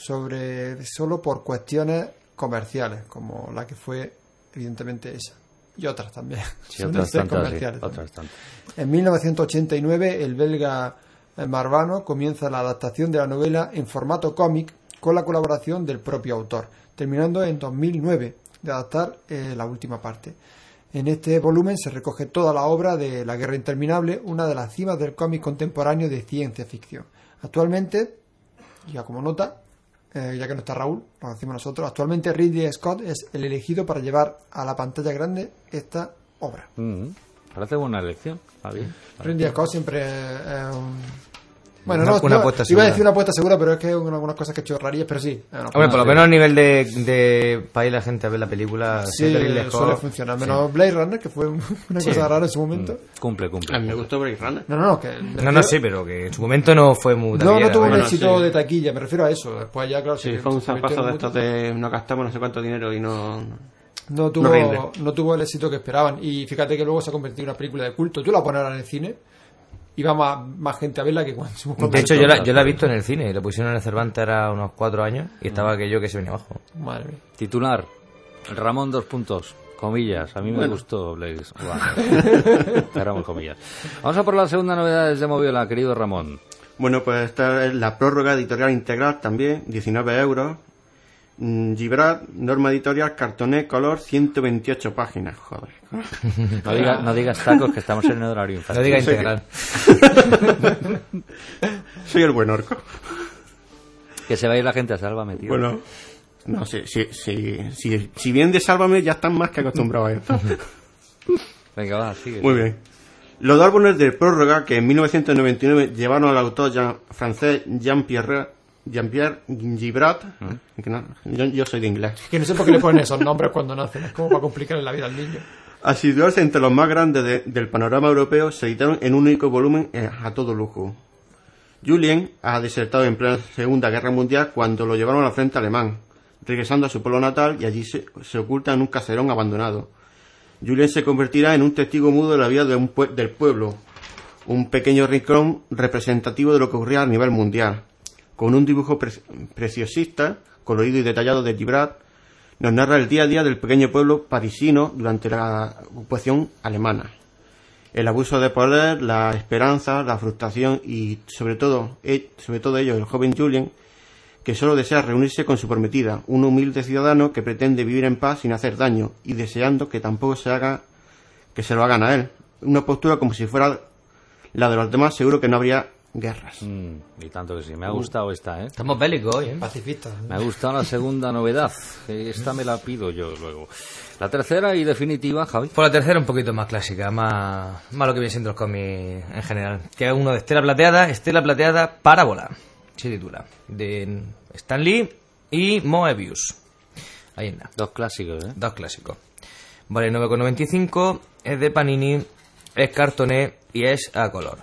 sobre solo por cuestiones comerciales, como la que fue evidentemente esa. Y otras también. sí, Suelen otras ser tantas, sí, comerciales también. otras tantas. En mil novecientos ochenta y nueve, el belga eh, Marvano comienza la adaptación de la novela en formato cómic con la colaboración del propio autor, terminando en dos mil nueve de adaptar eh, la última parte. En este volumen se recoge toda la obra de La Guerra Interminable, una de las cimas del cómic contemporáneo de ciencia ficción. Actualmente, ya como nota, eh, ya que no está Raúl, lo decimos nosotros, actualmente Ridley Scott es el elegido para llevar a la pantalla grande esta obra. Mm, parece buena elección. Está bien. Ridley Scott siempre es un... Bueno, Una- no, una no, apuesta iba segura. a decir una apuesta segura, pero es que hay algunas cosas que he hecho rarillas, pero sí. es una Hombre, por apuesta lo menos a nivel de, de para ir la gente a ver la película, Sí, siempre Ridley suele Scott- funcionar. Menos Blade Runner, que fue un- una Sí. cosa rara en su momento. Cumple, cumple. A mí me gustó Blade Runner. No, no, no. Que No, no, sí, pero que en su momento no fue muy No, no taquillera, tuvo un vaya. bueno, éxito sí. de taquilla, me refiero a eso. Después ya, claro, Sí, se- fue un se convirtió zapazo en de mucho. estos de no gastamos no sé cuánto dinero y no... No tuvo, No rinde. no tuvo el éxito que esperaban. Y fíjate que luego se ha convertido en una película de culto. Tú la pones ahora en el cine y va más, más gente a verla que cuando... De hecho, yo la, yo la he visto en el cine. Lo pusieron en el Cervantes era unos cuatro años y estaba aquello que se venía abajo. Madre mía. Titular, Ramón dos puntos, comillas. A mí me gustó Blade Runner. Cerramos comillas. Vamos a por las segunda novedades de Moviola, querido Ramón. Bueno, pues esta es la prórroga editorial integral también, diecinueve euros. Mm, Gibrat, norma editorial, cartoné, color, ciento veintiocho páginas. Joder. No, diga, no digas tacos, que estamos en el horario No infantil. diga Sí. integral. Soy el buen orco. Que se va a ir la gente a Sálvame, tío. Bueno, no sé, si, si, si, si bien de Sálvame ya están más que acostumbrados a esto. Venga, va, sigue. Muy bien. Los dos álbumes de prórroga que en mil novecientos noventa y nueve llevaron al autor Jean- francés Jean-Pierre Jean-Pierre Gibrat, que no, yo, yo soy de inglés, Que no sé por qué le ponen esos nombres cuando nacen. Es como para complicarle la vida al niño. a situarse entre los más grandes de- del panorama europeo, se editaron en un único volumen eh, a todo lujo. Julien ha desertado en plena Segunda Guerra Mundial cuando lo llevaron al frente alemán, regresando a su pueblo natal y allí se, se oculta en un caserón abandonado. Julien se convertirá en un testigo mudo de la vida de un pue- del pueblo, un pequeño rincón representativo de lo que ocurría a nivel mundial. Con un dibujo pre- preciosista, colorido y detallado de Gibrat, nos narra el día a día del pequeño pueblo parisino durante la ocupación alemana. El abuso de poder, la esperanza, la frustración y sobre todo, sobre todo ello, el joven Julien, que solo desea reunirse con su prometida, un humilde ciudadano que pretende vivir en paz sin hacer daño y deseando que tampoco se haga que se lo hagan a él. Una postura como si fuera la de los demás, seguro que no habría guerras. Mm, y tanto que sí. Me ha gustado esta, ¿eh? Estamos bélicos hoy, ¿eh? Pacifista. Me ha gustado la segunda novedad. Esta me la pido yo luego. La tercera y definitiva, Javi. Por la tercera un poquito más clásica, más, más lo que viene siendo los cómics en general. Que es uno de Estela Plateada, Estela Plateada Parábola, se titula. De Stan Lee y Moebius. Ahí está. Dos clásicos, ¿eh? Dos clásicos. Vale, nueve con noventa y cinco, es de Panini, es cartoné y es a color.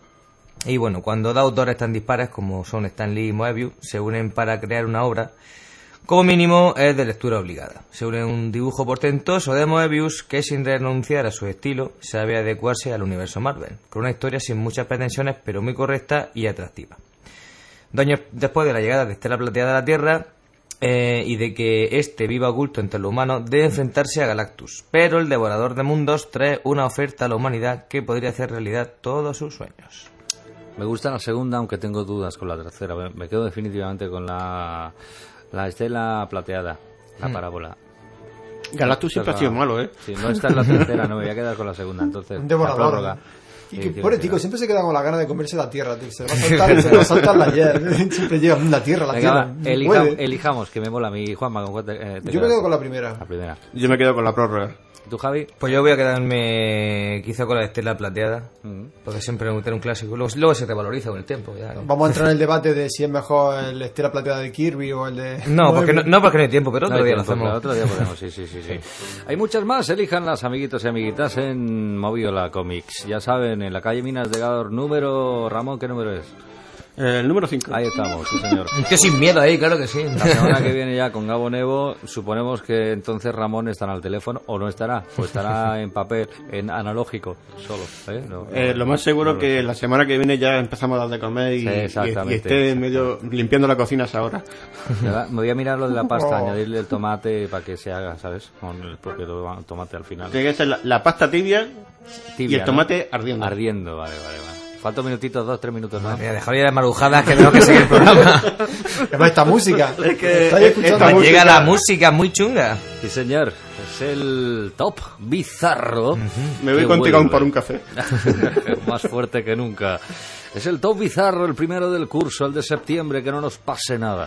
Y bueno, cuando dos autores tan dispares como son Stan Lee y Moebius se unen para crear una obra, como mínimo es de lectura obligada. Se une un dibujo portentoso de Moebius que sin renunciar a su estilo sabe adecuarse al universo Marvel, con una historia sin muchas pretensiones pero muy correcta y atractiva. Dos años después de la llegada de Estela Plateada a la Tierra eh, y de que éste viva oculto entre los humanos, debe enfrentarse a Galactus, pero el Devorador de Mundos trae una oferta a la humanidad que podría hacer realidad todos sus sueños. Me gusta la segunda, aunque tengo dudas con la tercera. Me quedo definitivamente con la, la Estela Plateada, la Hmm. parábola. Galactus siempre ha sido malo, ¿eh? Sí, no está en la tercera, no me voy a quedar con la segunda. Entonces, Un la devorador. prórroga. Y Sí, que sí, pobre sí, tico, sí. siempre se queda con la gana de comerse la tierra, tío. Se le va a saltar, se le va a saltar la ayer. Siempre llega "Mm, la tierra, la Venga, tierra. va, no elija- puede". elijamos, que me mola mi Juanma. ¿Con cuál te, eh, te Yo me quedas? quedo con la primera. La primera. Yo me quedo con la prórroga. ¿Tú, Javi? Pues yo voy a quedarme quizá con la Estela Plateada, Mm. porque siempre me gusta un clásico. Luego, luego se revaloriza con el tiempo. Ya, ¿no? Vamos a entrar en el debate de si es mejor el Estela Plateada de Kirby o el de... No, porque no, no porque no hay tiempo, pero otro No hay día lo tiempo, hacemos. claro, otro día podemos, sí, sí, sí, sí. Hay muchas más, elíjanlas, amiguitos y amiguitas, en Moviola Comics. Ya saben, en la calle Minas de Gador, número... Ramón, ¿qué número es? El número cinco. Ahí estamos, sí, señor. Un tío sin miedo ahí, claro que sí. La semana que viene ya con Gabo Nevo, suponemos que entonces Ramón estará al teléfono, o no estará, o estará en papel, en analógico, solo. ¿eh? No, Eh, no, lo más seguro no lo que sé. la semana que viene ya empezamos a dar de comer y, Sí, y- exactamente, y esté medio limpiando la cocina a esa hora. Me va- me voy a mirar lo de la pasta, Oh. añadirle el tomate para que se haga, ¿sabes? Con el propio to- tomate al final. Tiene que ser la, la pasta tibia, Tibia, y el ¿no? tomate ardiendo. Ardiendo, vale, vale, vale. Faltan minutitos, dos, tres minutos más. Mira, dejad ya de marujadas que tenemos que seguir el programa. Además, esta música. Es que ¿Estáis escuchando? esta Llega música- la música muy chunga. Sí, señor. Es el top bizarro. Me voy que contigo vuelve. por un café. Más fuerte que nunca. Es el top bizarro, el primero del curso, el de septiembre, que no nos pase nada.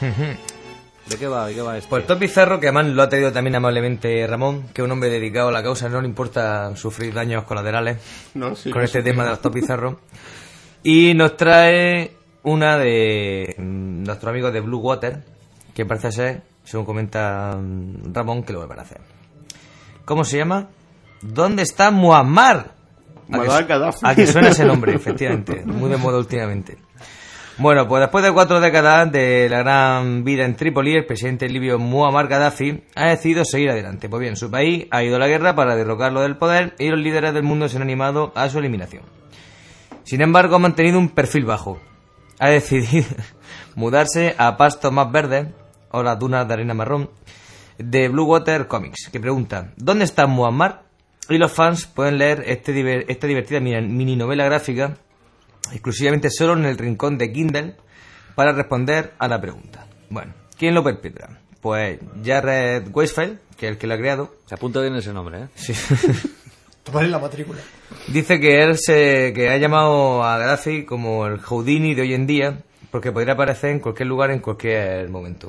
¿De qué va? ¿De qué va esto? Pues el top bizarro, que además lo ha traído también amablemente Ramón, que es un hombre dedicado a la causa, no le importa sufrir daños colaterales No, sí, con sí, este sí. tema de los top bizarros. Y nos trae una de mm, nuestro amigo de Blue Water, que parece ser, según comenta mm, Ramón, que lo volverá a hacer. ¿Cómo se llama? ¿Dónde está Muammar? ¿A que Muammar su- Gaddafi. A que suena ese nombre, efectivamente, muy de moda últimamente. Bueno, pues después de cuatro décadas de la gran vida en Trípoli, el presidente libio Muammar Gaddafi ha decidido seguir adelante. Pues bien, su país ha ido a la guerra para derrocarlo del poder y los líderes del mundo se han animado a su eliminación. Sin embargo, ha mantenido un perfil bajo. Ha decidido mudarse a pastos más verdes, o las dunas de arena marrón, de Blue Water Comics, que pregunta, ¿dónde está Muammar? Y los fans pueden leer este diver- esta divertida mini novela gráfica exclusivamente solo en el rincón de Kindle para responder a la pregunta. Bueno, ¿quién lo perpetra? Pues Jared Weisfeld, que es el que lo ha creado. Se apunta bien ese nombre, ¿eh? Sí. Tomarle la matrícula. Dice que él se que ha llamado a Gaddafi como el Houdini de hoy en día, porque podría aparecer en cualquier lugar en cualquier momento.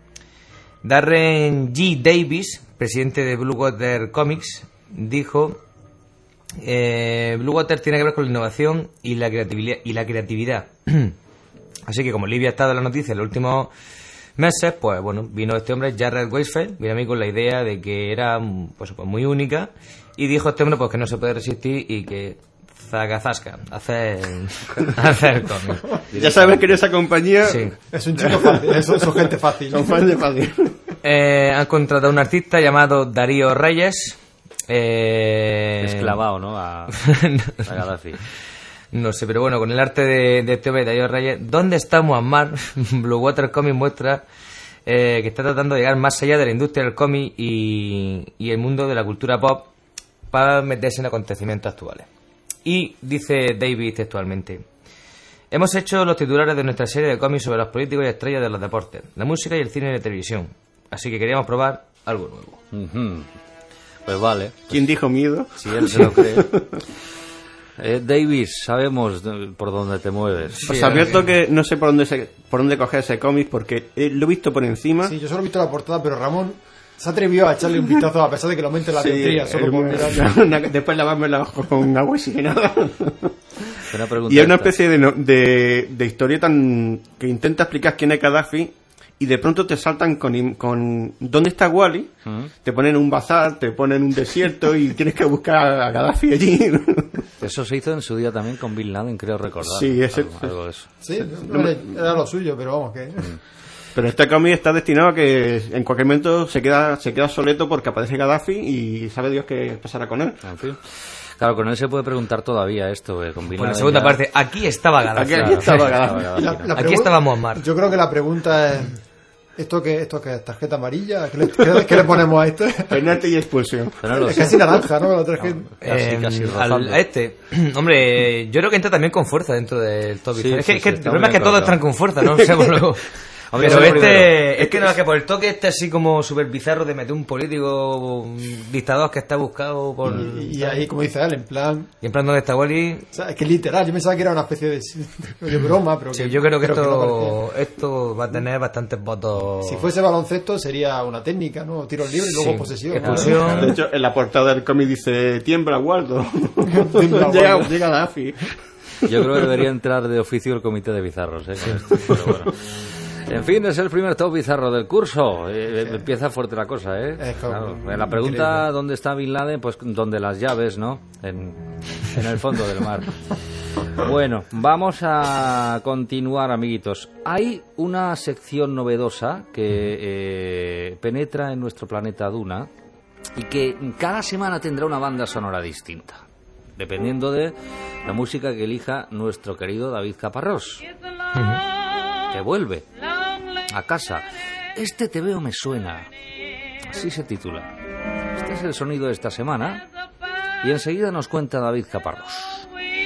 Darren G. Davis, presidente de Blue Water Comics, dijo eh, Blue Water tiene que ver con la innovación y la creatividad y la creatividad. Así que como Libia ha estado en la noticia en los últimos meses, pues bueno, vino este hombre, Jared Weisfeld, vino a mí con la idea de que era pues, pues muy única, y dijo este hombre pues que no se puede resistir y que zagazasca, hacer hacer cómic. Ya sabes que en esa compañía Sí. Es un chico fácil, eso es gente fácil. son fans de fácil. Eh, han contratado a un artista llamado Darío Reyes. Eh, Esclavado, ¿no? A, a Gaddafi. No sé, pero bueno, con el arte de, de este hombre, de Darío Reyes, ¿dónde está Muammar? Blue Water Comics muestra eh, que está tratando de llegar más allá de la industria del cómic y, y el mundo de la cultura pop para meterse en acontecimientos actuales. Y dice David textualmente: hemos hecho los titulares de nuestra serie de cómics sobre los políticos y estrellas de los deportes, la música y el cine de televisión, así que queríamos probar algo nuevo. Uh-huh. Pues vale. ¿Quién dijo miedo? Si él se lo cree. Eh, Davis, sabemos por dónde te mueves. Os sí, advierto que no sé por dónde se, por dónde coger ese cómic porque eh, lo he visto por encima. Sí, yo solo he visto la portada, pero Ramón se atrevió a echarle un vistazo a pesar de que lo aumente la dioptría, sí, solo por mirar. Después lavarme los ojos con agua y sin nada. Una y es una especie de, no, de, de historia tan que intenta explicar quién es Gaddafi y de pronto te saltan con, con ¿dónde está Wally? Uh-huh. Te ponen un bazar, te ponen un desierto y tienes que buscar a Gaddafi allí. Eso se hizo en su día también con Bin Laden, creo recordar. Sí, ese, algo, algo de eso. Sí, no, era lo suyo, pero vamos que... Pero este cómic está destinado a que en cualquier momento se queda se queda soleto porque aparece Gaddafi y sabe Dios qué pasará con él. En fin. Claro, con él se puede preguntar todavía esto. Eh, con Bin Laden. Por la segunda ya... parte, aquí estaba Gaddafi. Aquí, aquí estaba Gaddafi. La, la aquí estaba Muammar. Yo creo que la pregunta es... ¿Esto qué, esto qué es? ¿Tarjeta amarilla? ¿Qué le, qué, qué le ponemos a esto? Penalti y expulsión. No es casi naranja, ¿no? La tarjeta. No, casi, eh, casi al, a este, hombre, yo creo que entra también con fuerza dentro del top. Sí, es sí, que, sí, que el problema es que claro, todos claro. entran con fuerza, ¿no? O sea, luego... Hombre, pero este primero. Es que no es que por el toque este así como súper bizarro de meter un político un dictador que está buscado por... Y, y ahí, como dice él, en plan... Y en plan, ¿dónde está Wally? O sea, es que literal, yo pensaba que era una especie de, de broma, pero sí, que... yo creo que, creo esto, que no esto va a tener bastantes votos... Si fuese baloncesto sería una técnica, ¿no? Tiros libres y luego sí. posesión. Expulsión. De hecho, en la portada del cómic dice tiembla Waldo. Tiembla llega, Waldo. llega Gaddafi. Yo creo que debería entrar de oficio el comité de bizarros, ¿eh? Con esto, pero bueno. En fin, es el primer top bizarro del curso. Eh, sí. Empieza fuerte la cosa, ¿eh? Es claro. La pregunta, increíble. ¿Dónde está Bin Laden? Pues donde las llaves, ¿no? En, en el fondo del mar. Bueno, vamos a continuar, amiguitos. Hay una sección novedosa que eh, penetra en nuestro planeta Duna y que cada semana tendrá una banda sonora distinta, dependiendo de la música que elija nuestro querido David Caparrós, uh-huh. que vuelve a casa. Este te veo me suena, así se titula. Este es el sonido de esta semana y enseguida nos cuenta David Caparrós.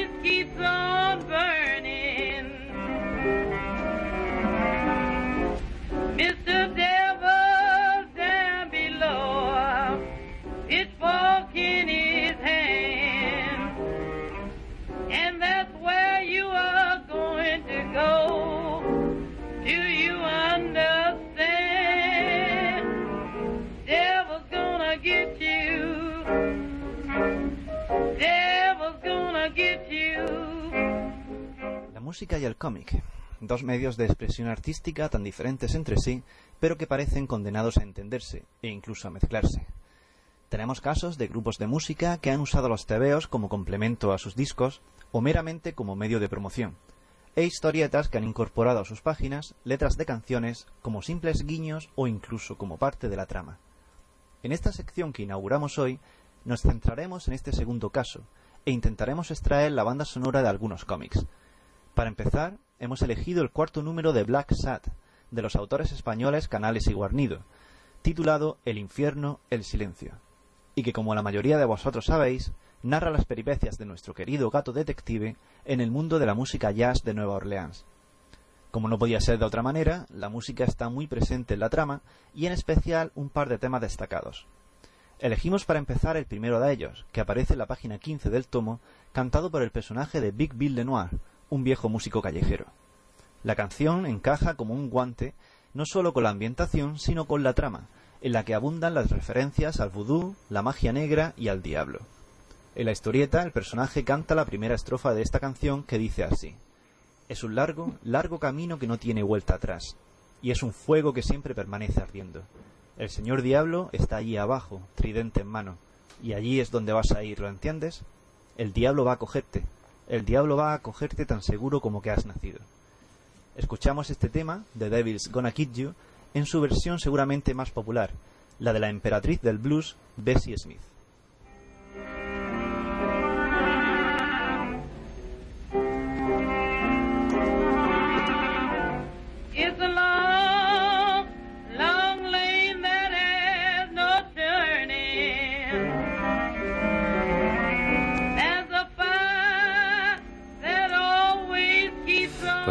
La música y el cómic, dos medios de expresión artística tan diferentes entre sí, pero que parecen condenados a entenderse e incluso a mezclarse. Tenemos casos de grupos de música que han usado los tebeos como complemento a sus discos o meramente como medio de promoción, e historietas que han incorporado a sus páginas letras de canciones como simples guiños o incluso como parte de la trama. En esta sección que inauguramos hoy, nos centraremos en este segundo caso e intentaremos extraer la banda sonora de algunos cómics. Para empezar, hemos elegido el cuarto número de Black Sat, de los autores españoles Canales y Guarnido, titulado El infierno, el silencio, y que, como la mayoría de vosotros sabéis, narra las peripecias de nuestro querido gato detective en el mundo de la música jazz de Nueva Orleans. Como no podía ser de otra manera, la música está muy presente en la trama y en especial un par de temas destacados. Elegimos para empezar el primero de ellos, que aparece en la página quince del tomo, cantado por el personaje de Big Bill Lenoir, un viejo músico callejero. La canción encaja como un guante no solo con la ambientación, sino con la trama, en la que abundan las referencias al vudú, la magia negra y al diablo. En la historieta, el personaje canta la primera estrofa de esta canción que dice así: es un largo, largo camino que no tiene vuelta atrás, y es un fuego que siempre permanece ardiendo. El señor diablo está allí abajo, tridente en mano, y allí es donde vas a ir, ¿lo entiendes? El diablo va a cogerte, el diablo va a cogerte tan seguro como que has nacido. Escuchamos este tema, The Devil's Gonna Kid You, en su versión seguramente más popular, la de la emperatriz del blues, Bessie Smith.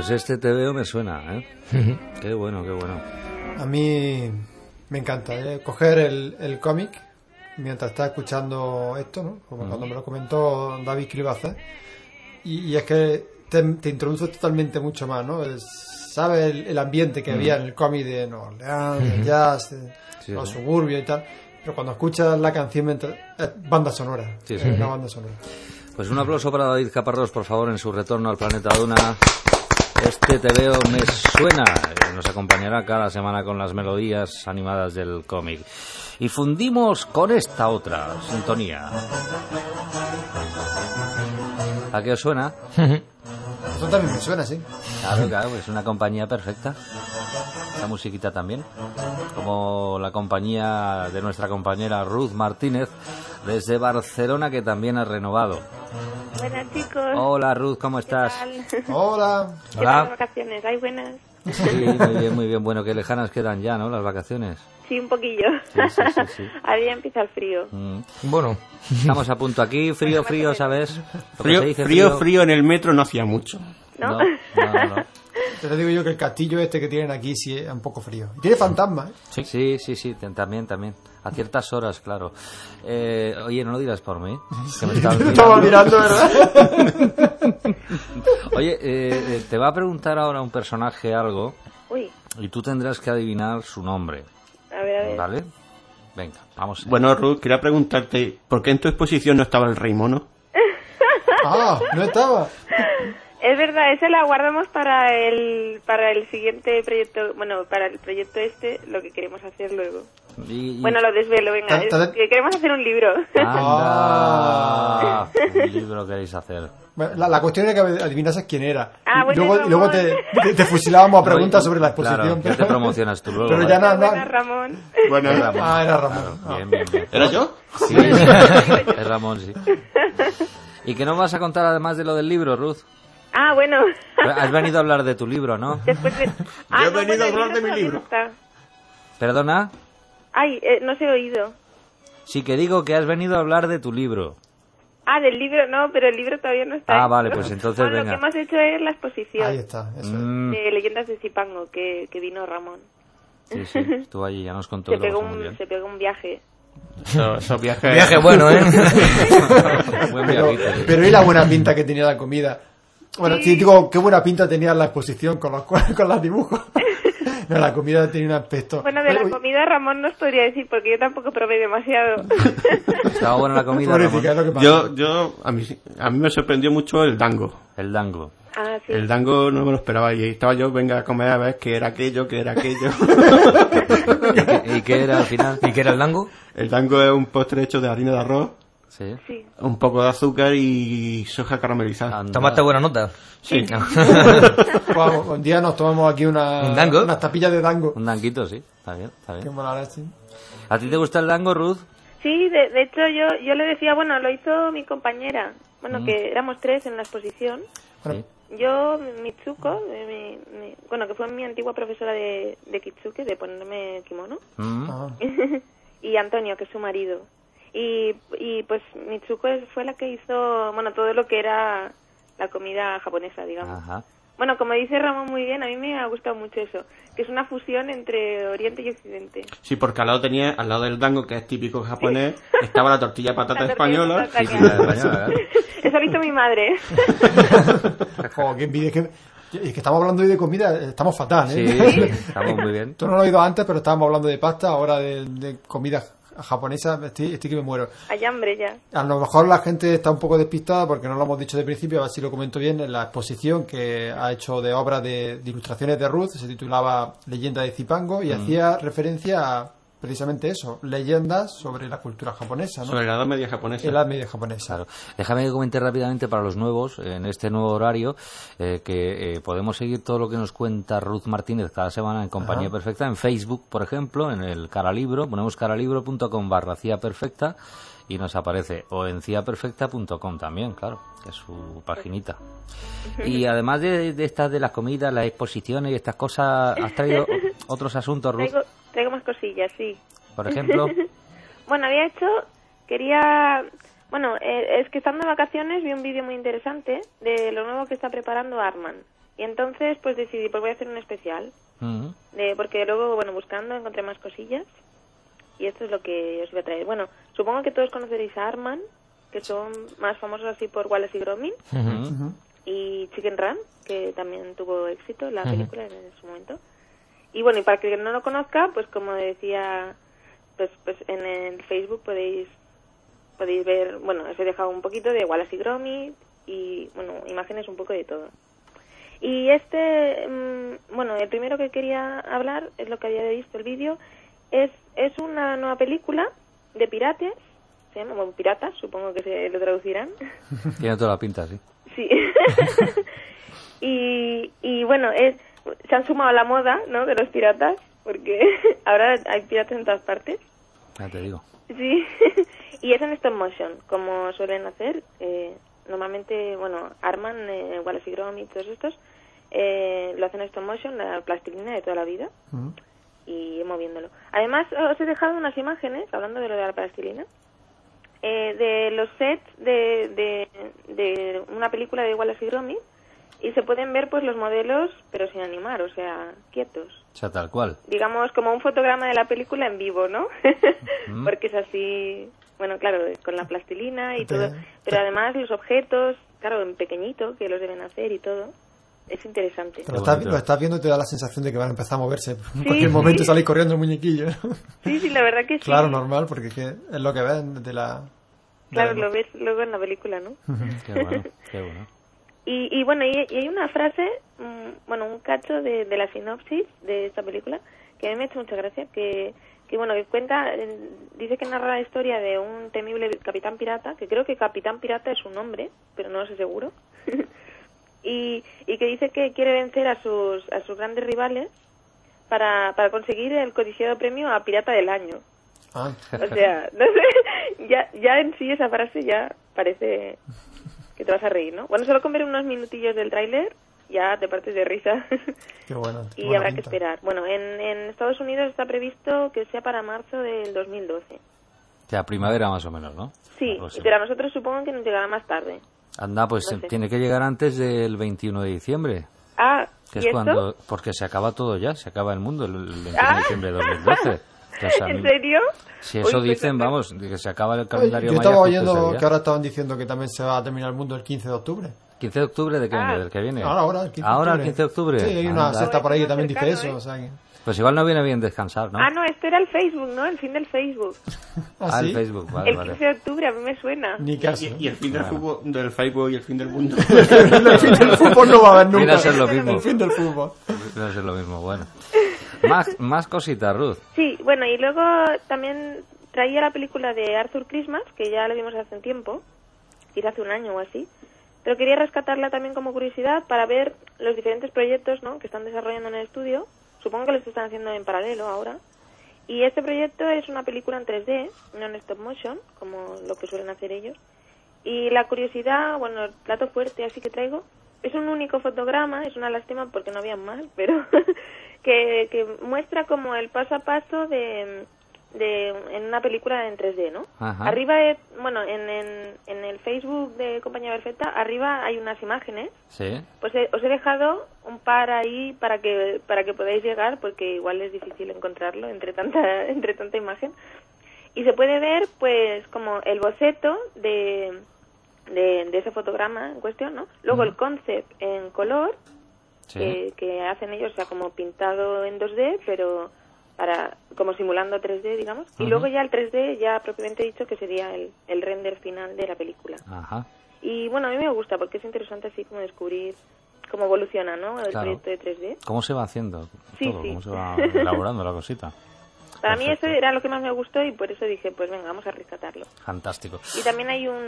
Pues este te veo me suena, ¿eh? Qué bueno, qué bueno. A mí me encanta ¿eh? coger el, el cómic mientras está escuchando esto, ¿no? Como cuando me lo comentó David que lo iba a hacer. Y, y es que te, te introduce totalmente mucho más, ¿no? Es, sabes el, el ambiente que mm. había en el cómic de Nueva Orleans, mm. de jazz, de sí, los sí. suburbios y tal. Pero cuando escuchas la canción, mientras, es banda sonora. Sí, sí. Es una banda sonora. Pues un aplauso para David Caparrós, por favor, en su retorno al Planeta Duna. Este te veo me suena. Nos acompañará cada semana con las melodías animadas del cómic. Y fundimos con esta otra sintonía. ¿A qué os suena? Eso también me suena, sí. Claro, claro, es una compañía perfecta. La musiquita también. Como la compañía de nuestra compañera Ruth Martínez, desde Barcelona, que también ha renovado. Buenas, chicos. Hola, Ruth, ¿cómo estás? Hola. ¿Qué Hola. tal las vacaciones? ¿Hay buenas? Sí, muy bien, muy bien. Bueno, que lejanas quedan ya, ¿no? Las vacaciones. Sí, un poquillo. Sí, sí, sí, sí. Ahora ya empieza el frío. Mm. Bueno. Estamos a punto aquí. Frío, frío, ¿sabes? Frío, frío, frío, frío en el metro no hacía mucho. ¿No? No, no, no. Te lo digo yo que el castillo este que tienen aquí sí es un poco frío. Y tiene fantasmas, ¿eh? Sí, sí, sí, sí, también, también. A ciertas horas, claro. Eh, oye, no lo dirás por mí. Que me estabas Te estaba mirando, ¿verdad? Oye, eh, te va a preguntar ahora un personaje algo. Uy. Y tú tendrás que adivinar su nombre. A ver, a ver. ¿Vale? Venga, vamos. Bueno, Ruth, quería preguntarte, ¿por qué en tu exposición no estaba el rey mono? Ah, no estaba. Es verdad, ese la guardamos para el para el siguiente proyecto, bueno, para el proyecto este, lo que queremos hacer luego. Y, y... Bueno, lo desvelo, venga, es que queremos hacer un libro. ¡Anda! Un libro queréis hacer. Bueno, la, la cuestión era que adivinases quién era. Ah, y bueno, luego, y luego te, te, te fusilábamos a preguntas sobre la exposición. Claro, ya te promocionas tú luego. Pero ya no, no. Buena, Ramón. Bueno, es Ramón. Ah, era Ramón. Claro, bien, bien, bien. ¿Era yo? Sí, es Ramón, sí. ¿Y qué nos vas a contar además de lo del libro, Ruth? Ah, bueno. Has venido a hablar de tu libro, ¿no? Después de... ah, Yo he no, venido bueno, a hablar el de mi todavía libro. no está. ¿Perdona? Ay, eh, no se ha oído. Sí, que digo que has venido a hablar de tu libro. Ah, del libro no, pero el libro todavía no está. Ah, hecho. vale, pues entonces Bueno, venga. lo que hemos hecho es la exposición Ahí está, eso Mm, de Leyendas de Zipango, que, que vino Ramón. sí, sí, estuvo allí, ya nos contó. Se que lo pegó, pasó muy un, bien. se pegó un viaje. Eso, esos viajes... Viaje bueno, ¿eh? Buen Pero, viajito, sí. pero y la buena pinta que tenía la comida. Bueno, sí, digo, qué buena pinta tenía la exposición con los, con los dibujos. No, la comida tenía un aspecto. Bueno, de la Uy, comida Ramón no os podría decir, porque yo tampoco probé demasiado. Estaba buena la comida, pobrecita, es Ramón. lo que pasa. Yo, yo, a mí, a mí me sorprendió mucho el dango. El dango. Ah, sí. El dango no me lo esperaba y estaba yo, venga a comer a ver qué era aquello, qué era aquello. ¿Y qué, y qué era al final? ¿Y qué era el dango? El dango es un postre hecho de harina de arroz, Sí. Sí. un poco de azúcar y soja caramelizada. Anda. ¿Tomaste buena nota? Sí. Vamos, un día nos tomamos aquí una, ¿Un dango? unas tapillas de dango. Un danguito, sí. Está bien, está Qué bien. mala leche. ¿A ti te gusta el dango, Ruth? Sí, de, de hecho yo, yo le decía, bueno, lo hizo mi compañera, bueno, Mm. que éramos tres en la exposición. Bueno, Sí. Yo, Mitsuko, eh, mi- mi- bueno, que fue mi antigua profesora de, de Kitsuke, de ponerme kimono, Mm. ah, y Antonio, que es su marido. Y, y pues Mitsuko es- fue la que hizo, bueno, todo lo que era la comida japonesa, digamos. Ajá. Bueno, como dice Ramón muy bien, a mí me ha gustado mucho eso, que es una fusión entre Oriente y Occidente. Sí, porque al lado tenía, al lado del dango, que es típico japonés, estaba la tortilla de patata La tortilla de española. patata, Sí, sí, claro. la española, claro. Eso lo hizo mi madre. jo, qué envidia. Es que, es que estamos hablando hoy de comida, estamos fatal, ¿eh? Sí, estamos muy bien. Tú no lo has oído antes, pero estábamos hablando de pasta, ahora de, de comida japonesa. Estoy, estoy que me muero. Hay hambre ya. A lo mejor la gente está un poco despistada porque no lo hemos dicho de principio, a ver si lo comento bien. En la exposición que ha hecho de obras de, de ilustraciones de Ruth, se titulaba Leyenda de Zipango y hacía referencia a precisamente eso, leyendas sobre la cultura japonesa, ¿no? Sobre la Edad Media japonesa. En la media japonesa. Claro. Déjame que comente rápidamente para los nuevos, en este nuevo horario, eh, que eh, podemos seguir todo lo que nos cuenta Ruth Martínez cada semana en Compañía Ajá. Perfecta, en Facebook, por ejemplo, en el Caralibro, ponemos caralibro punto com barra Cía Perfecta y nos aparece, o en cia perfecta punto com también, claro, que es su paginita. Y además de, de estas de las comidas, las exposiciones y estas cosas, ¿has traído otros asuntos, Ruth? Traigo, traigo más cosillas, sí. Por ejemplo, Bueno, había hecho, quería, bueno, eh, es que estando de vacaciones vi un vídeo muy interesante de lo nuevo que está preparando Arman. Y entonces pues decidí, pues voy a hacer un especial. Mm. De, porque luego, bueno, buscando encontré más cosillas. Y esto es lo que os iba a traer. Bueno, supongo que todos conoceréis a Arman, que son más famosos así por Wallace y Gromit. Uh-huh. Y Chicken Run, que también tuvo éxito la Ujú. película en su momento. Y bueno, y para que no lo conozca, pues como decía, pues pues en el Facebook podéis podéis ver, bueno, os he dejado un poquito de Wallace y Gromit y, bueno, imágenes un poco de todo. Y este, mmm, bueno, el primero que quería hablar, es lo que había visto el vídeo, es es una nueva película de pirates, se llama, bueno, piratas, supongo que se lo traducirán. Tiene toda la pinta, sí. Sí. y, y bueno, es, se han sumado a la moda, ¿no?, de los piratas, porque ahora hay piratas en todas partes. Ya te digo. Sí. Y es en stop motion, como suelen hacer. Eh, normalmente, bueno, Arman, eh, Wallace y Gromit y todos estos, eh, lo hacen en stop motion, la plastilina de toda la vida, Mm. y moviéndolo. Además, os he dejado unas imágenes, hablando de lo de la plastilina, eh, de los sets de, de, de una película de Wallace y Gromit, y se pueden ver pues los modelos, pero sin animar, o sea, quietos. O sea, tal cual. Digamos, como un fotograma de la película en vivo, ¿no? Mm. Porque es así, bueno, claro, con la plastilina y Te- todo. Pero además los objetos, claro, en pequeñito, que los deben hacer y todo. Es interesante. Pero lo estás, bonito. lo estás viendo y te da la sensación de que van a empezar a moverse. En Sí, cualquier sí. momento salís corriendo el muñequillo. Sí, sí, la verdad que sí. Claro, normal, porque es, que es lo que ven de la... de Claro, la- lo ves luego en la película, ¿no? Qué bueno, qué bueno. Y, y bueno, y, y hay una frase, mm, bueno, un cacho de, de la sinopsis de esta película que a mí me ha hecho mucha gracia, que, que bueno, que cuenta, eh, dice que narra la historia de un temible capitán pirata, que creo que capitán pirata es su nombre, pero no lo sé seguro, y, y que dice que quiere vencer a sus, a sus grandes rivales para, para conseguir el codiciado premio a pirata del año. Ah, O sea, no sé, ya, ya en sí esa frase ya parece que te vas a reír, ¿no? Bueno, solo con ver unos minutillos del tráiler ya te partes de risa. qué bueno. Y buena habrá que pinta. esperar. Bueno, en, en Estados Unidos está previsto que sea para marzo del dos mil doce. O sea, primavera más o menos, ¿no? Sí, La próxima. pero a nosotros supongo que nos llegará más tarde. Anda, pues No sé. tiene que llegar antes del veintiuno de diciembre. Ah, Que ¿y es esto? cuando... Porque se acaba todo ya, se acaba el mundo el el veintiuno Ah. de diciembre de dos mil doce. Entonces, a mí- ¿En serio? Si Uy, eso pues dicen, entonces- vamos, de que se acaba el Oye, calendario yo maya estaba justo ese oyendo día. que ahora estaban diciendo que también se va a terminar el mundo el quince de octubre. ¿quince de octubre de qué Ah. viene? ¿Del que viene? Ahora, ahora, el quince de Ahora, el octubre. quince de octubre. Sí, hay una Anda. secta por ahí que Joder, también dice cercano, eso. ¿eh? O sea que... Pues igual no viene bien descansar, ¿no? Ah, no, esto era el Facebook, ¿no? El fin del Facebook. ¿Ah, Ah, el sí? Facebook, vale, El vale. quince de octubre, a mí me suena. Ni caso. Y, y el fin del fútbol, del Facebook y el fin del mundo. El fin del fútbol no va a haber nunca. Viene a ser lo mismo. El fin del fútbol. No es lo mismo, bueno. Más, más cositas, Ruth. Sí, bueno, y luego también traía la película de Arthur Christmas, que ya la vimos hace un tiempo, quizá hace un año o así, pero quería rescatarla también como curiosidad para ver los diferentes proyectos, ¿no?, que están desarrollando en el estudio. Supongo que los están haciendo en paralelo ahora. Y este proyecto es una película en tres D, no en stop motion, como lo que suelen hacer ellos. Y la curiosidad, bueno, el plato fuerte así que traigo, es un único fotograma, es una lástima porque no había más, pero que, que muestra como el paso a paso de, de en una película en tres D, ¿no? Ajá. Arriba, de, bueno, en, en, en el Facebook de Compañía Perfecta, arriba hay unas imágenes. Sí. Pues he- os he dejado un par ahí para que para que podáis llegar, porque igual es difícil encontrarlo entre tanta entre tanta imagen. Y se puede ver, pues, como el boceto de, de, de ese fotograma en cuestión, ¿no? Luego el concept en color, Sí. que, que hacen ellos, o sea, como pintado en dos D, pero para como simulando tres D, digamos. Y Ujú. luego ya el tres D, ya propiamente dicho, que sería el, el render final de la película. Ajá. Y bueno, a mí me gusta porque es interesante así como descubrir cómo evoluciona, ¿no?, el Claro. proyecto de tres D. ¿Cómo se va haciendo Sí, todo? sí. ¿Cómo se va elaborando la cosita? Para mí eso Perfecto. era lo que más me gustó y por eso dije, pues venga, vamos a rescatarlo. Fantástico. Y también hay un,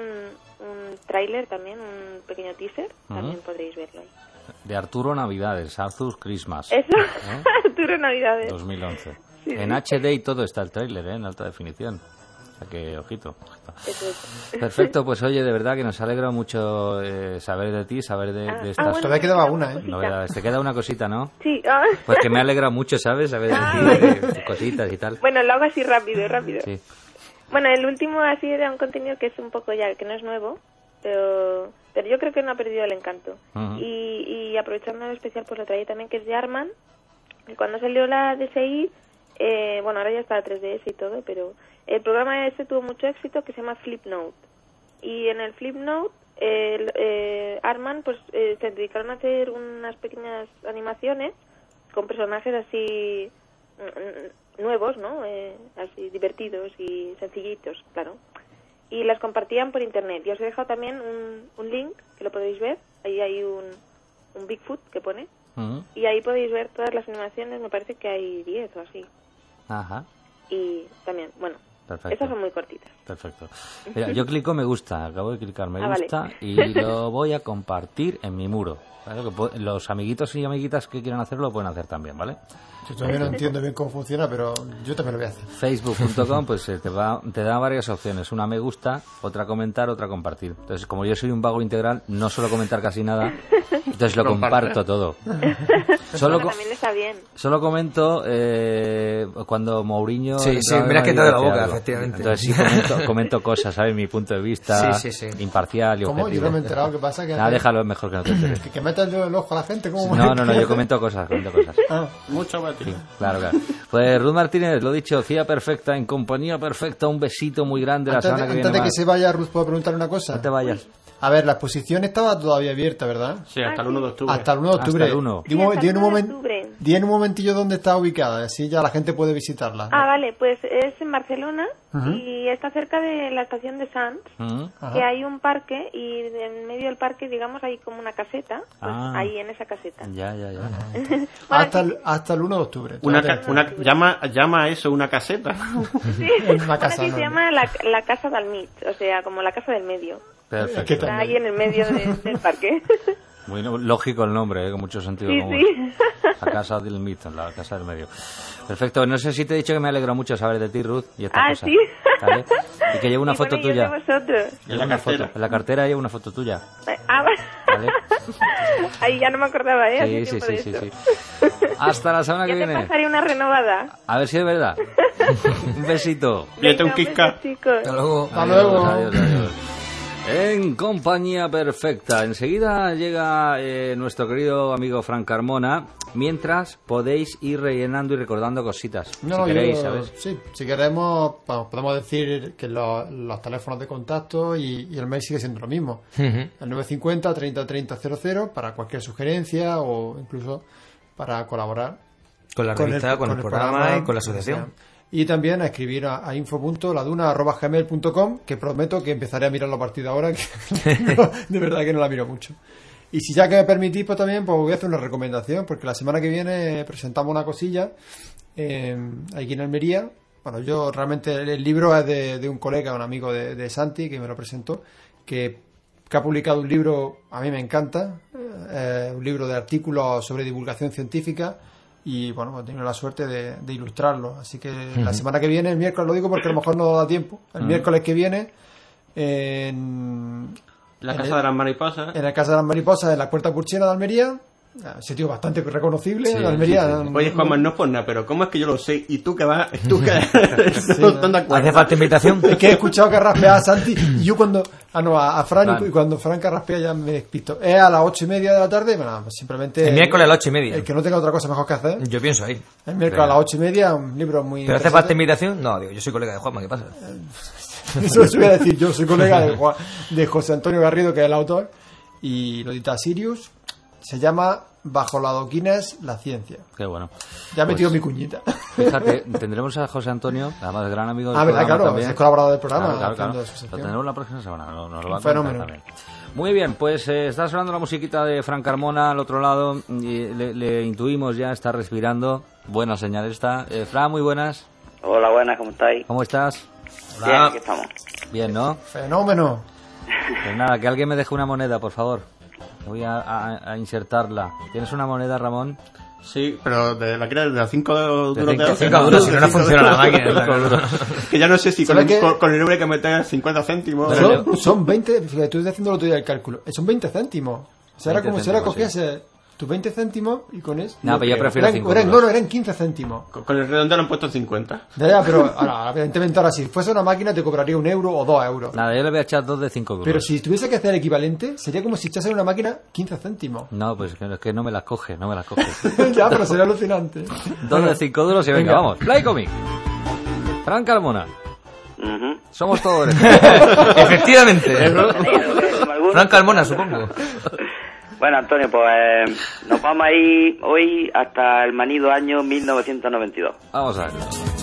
un tráiler también, un pequeño teaser, también podréis verlo ahí. De Arturo Navidades, Arthur Christmas. Eso, ¿Eh? Arturo Navidades. dos mil once. Sí, En sí. H D y todo está el tráiler, ¿eh? En alta definición. O sea que, ojito, ojito. Eso es. Perfecto, pues oye, de verdad que nos alegra mucho eh, saber de ti, saber de, Ah, de ah, estas bueno, Todavía quedaba una una, ¿eh? cosita. novedades. Te queda una cosita, ¿no? Sí, ah. Pues que me alegra mucho, ¿sabes? Saber de Ah, ti, vale. de tus cositas y tal. Bueno, lo hago así rápido, rápido. Sí. Bueno, el último así era un contenido que es un poco ya, que no es nuevo, pero, pero yo creo que no ha perdido el encanto. Uh-huh. Y, y aprovechando el especial, pues lo traía también, que es de Arman. Y cuando salió la D S I, eh, bueno, ahora ya está la tres D S y todo, pero el programa este tuvo mucho éxito, que se llama Flipnote. Y en el Flipnote, eh, eh, Arman, pues eh, se dedicaron a hacer unas pequeñas animaciones con personajes así mm, nuevos, ¿no? Eh, así divertidos y sencillitos, claro. Y las compartían por internet. Y os he dejado también un, un link, que lo podéis ver. Ahí hay un, un Bigfoot que pone. Uh-huh. Y ahí podéis ver todas las animaciones, me parece que hay diez o así. Ajá. Y también, bueno, perfecto. Estas son muy cortitas. Perfecto. Mira, yo clico me gusta, acabo de clicar me ah, gusta vale. y lo voy a compartir en mi muro. Claro que los amiguitos y amiguitas que quieran hacerlo lo pueden hacer también, ¿vale? Yo todavía no entiendo bien cómo funciona, pero yo también lo voy a hacer. Facebook punto com pues te, va, te da varias opciones. Una me gusta, otra comentar, otra compartir. Entonces, como yo soy un vago integral, no suelo comentar casi nada, entonces lo comparto todo. Solo, bueno, también está bien. Solo comento eh, cuando Mourinho... Sí, sí, mira que te da la boca, algo. Efectivamente. Entonces sí comento, comento cosas, ¿sabes? Mi punto de vista sí, sí, sí. imparcial y ¿Cómo? objetivo. Yo no me he enterado. ¿Qué pasa? Que Nada, déjalo, es mejor que no te enteres. ¿Que, que metas el ojo a la gente? ¿Cómo? No, no, no, yo comento cosas, comento cosas. Ah. Mucho más. Sí, claro, claro. Pues Ruth Martínez, lo dicho, C I A perfecta, en compañía perfecta, un besito muy grande la Antes, semana de, que antes viene de que más. se vaya, Ruth, ¿puedo preguntar una cosa? No te vayas. A ver, la exposición estaba todavía abierta, ¿verdad? Sí, hasta el uno de octubre. Hasta el uno de octubre. Hasta el uno. Di un, Sí, di un, momen, octubre. di en un momentillo dónde está ubicada, así ya la gente puede visitarla. Ah, vale, pues es en Barcelona uh-huh. y está cerca de la estación de Sants, Uh-huh. que hay un parque y en medio del parque, digamos, hay como una caseta, pues Ah. ahí en esa caseta. Ya, ya, ya. Bueno, hasta, sí, el, hasta el uno de octubre. Una, Todavía- ca- una llama llama a eso una caseta. sí. en una Bueno, casa, aquí ¿no? se llama la, la Casa del Mig, o sea, como la casa del medio. Perfecto. ¿Qué Está tal? ahí en el medio de- del parque. Muy no- lógico el nombre, ¿eh? Con mucho sentido Sí, común. sí. La casa del mito, la casa del medio. Perfecto, no sé si te he dicho que me alegro mucho saber de ti, Ruth, y estas Ah, cosas. sí. ¿Vale? Y que llevo una Y foto bueno, y tuya. de vosotros. En la Una foto. cartera. En la cartera llevo una foto tuya. Ah, ¿Vale? ahí ya no me acordaba, ¿eh? Hace Sí, sí, tiempo sí, de sí, esto. sí. Hasta la semana Ya que te viene. pasaré una renovada. A ver si es verdad. Un besito. Pídete un Venga, Kit Kat. besos, chicos. Hasta luego. Hasta Adiós, luego. adiós, adiós. En compañía perfecta. Enseguida llega eh, nuestro querido amigo Fran Carmona. Mientras podéis ir rellenando y recordando cositas. No, si queréis, yo- ¿sabes? Sí, si queremos, vamos, podemos decir que los, los teléfonos de contacto y, y el mail sigue siendo lo mismo. Ujú. El nueve cinco cero, treinta, treinta, cero cero para cualquier sugerencia o incluso para colaborar Con la revista, con el, programa, y con la asociación. Y también a escribir a, a info punto laduna arroba gmail punto com, que prometo que empezaré a mirarlo a partir de ahora, que no, de verdad que no la miro mucho. Y si ya que me permitís, pues también pues voy a hacer una recomendación, porque la semana que viene presentamos una cosilla eh, aquí en Almería. Bueno, yo realmente el libro es de, de un colega, un amigo de, de Santi, que me lo presentó, que, que ha publicado un libro, a mí me encanta, eh, un libro de artículos sobre divulgación científica. Y bueno, pues he tenido la suerte de, de ilustrarlo. Así que uh-huh. la semana que viene, el miércoles, lo digo porque a lo mejor no da tiempo. El uh-huh. miércoles que viene, en la en Casa el, de las Mariposas. En la Casa de las Mariposas, en la Puerta Purchena de Almería. Sitio bastante reconocible sí, en Almería. Sí, sí. Oye, Juanma, no es por nada, pero ¿cómo es que yo lo sé? Y tú que vas, tú que sí, no están de acuerdo. ¿Hace falta invitación? Es que he escuchado que raspea a Santi y yo cuando, ah no, a, a Fran, Fran. Y cuando Fran carraspea ya me despisto. Es a las ocho y media de la tarde, bueno, pues simplemente. El miércoles a las ocho y media. El que no tenga otra cosa mejor que hacer. Yo pienso ahí. El miércoles a las ocho y media, un libro muy. ¿Pero hace falta invitación? No, digo, yo soy colega de Juanma, ¿qué pasa? Eso os voy a decir, yo soy colega de, Juan, de José Antonio Garrido, que es el autor, y lo edita Sirius. Se llama Bajo la adoquines, la ciencia. Qué bueno. Ya he pues, metido mi cuñita. Fíjate, tendremos a José Antonio, además gran amigo del ah, programa. Ah, verdad, claro, también. es colaborador del programa. Claro, claro, claro. De Lo tendremos la próxima semana, nos, nos lo va a Un contar fenómeno. también. Muy bien, pues eh, está sonando la musiquita de Fran Carmona al otro lado, y le, le intuimos ya, está respirando. Buena señal esta. Eh, Fran, muy buenas. Hola, buenas, ¿cómo estáis? ¿Cómo estás? Bien, aquí estamos. Bien, ¿no? Fenómeno. Pues nada, que alguien me deje una moneda, por favor. Voy a, a, a insertarla. ¿Tienes una moneda, Ramón? Sí, pero de la que era de las cinco duros cinco, de cinco duros, si no, no funciona la máquina. Que ya no sé si con el, que... con, con el número que meter cincuenta céntimos. Son, son veinte, fíjate, tú estás haciendo el otro día el cálculo. Son veinte céntimos. O sea, era como si ahora cogiese. tus veinte céntimos y con eso... No, pero yo prefiero cinco eran, duros. No, no, eran quince céntimos. Con, con el redondeo lo han puesto cincuenta. Ya, ya, pero ahora, evidentemente ahora si fuese una máquina te cobraría un euro o dos euros. Nada, yo le voy a echar dos de cinco duros. Pero si tuviese que hacer el equivalente, sería como si echase en una máquina quince céntimos. No, pues es que no me las coge, no me las coge. Ya, pero sería alucinante. Dos de cinco duros y venga, Venga. vamos. Play Comic. Fran Carmona. Ujú. Somos todos. Efectivamente. ¿Alguno? Fran Carmona, supongo. Bueno, Antonio, pues eh, nos vamos a ir hoy hasta el manido año mil novecientos noventa y dos. Vamos a ver.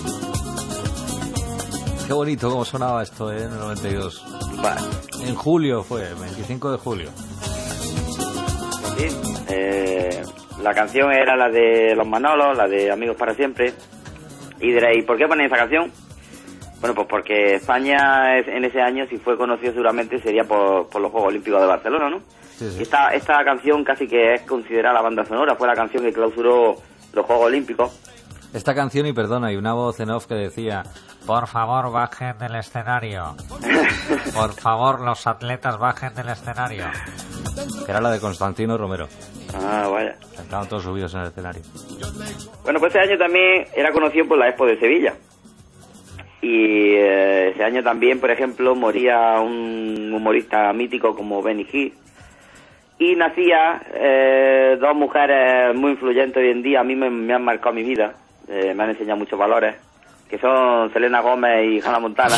Qué bonito cómo sonaba esto, ¿eh? En el noventa y dos. Vale. En julio fue, el veinticinco de julio. Sí, eh, la canción era la de Los Manolos, la de Amigos para Siempre. Y diréis, ¿por qué ponéis esa canción? Bueno, pues porque España es- en ese año, si fue conocido seguramente, sería por, por los Juegos Olímpicos de Barcelona, ¿no? Sí, sí. Esta, esta canción casi que es considerada la banda sonora, fue la canción que clausuró los Juegos Olímpicos. Esta canción, y perdona, y una voz en off que decía: por favor, bajen del escenario. Por favor, los atletas bajen del escenario. Que era la de Constantino Romero. Ah, vaya. Estaban todos subidos en el escenario. Bueno, pues ese año también era conocido por la Expo de Sevilla. Y eh, ese año también, por ejemplo, moría un humorista mítico como Benny Hill. Y nacía eh, dos mujeres muy influyentes hoy en día. A mí me, me han marcado mi vida. Eh, me han enseñado muchos valores. Que son Selena Gómez y Hannah Montana.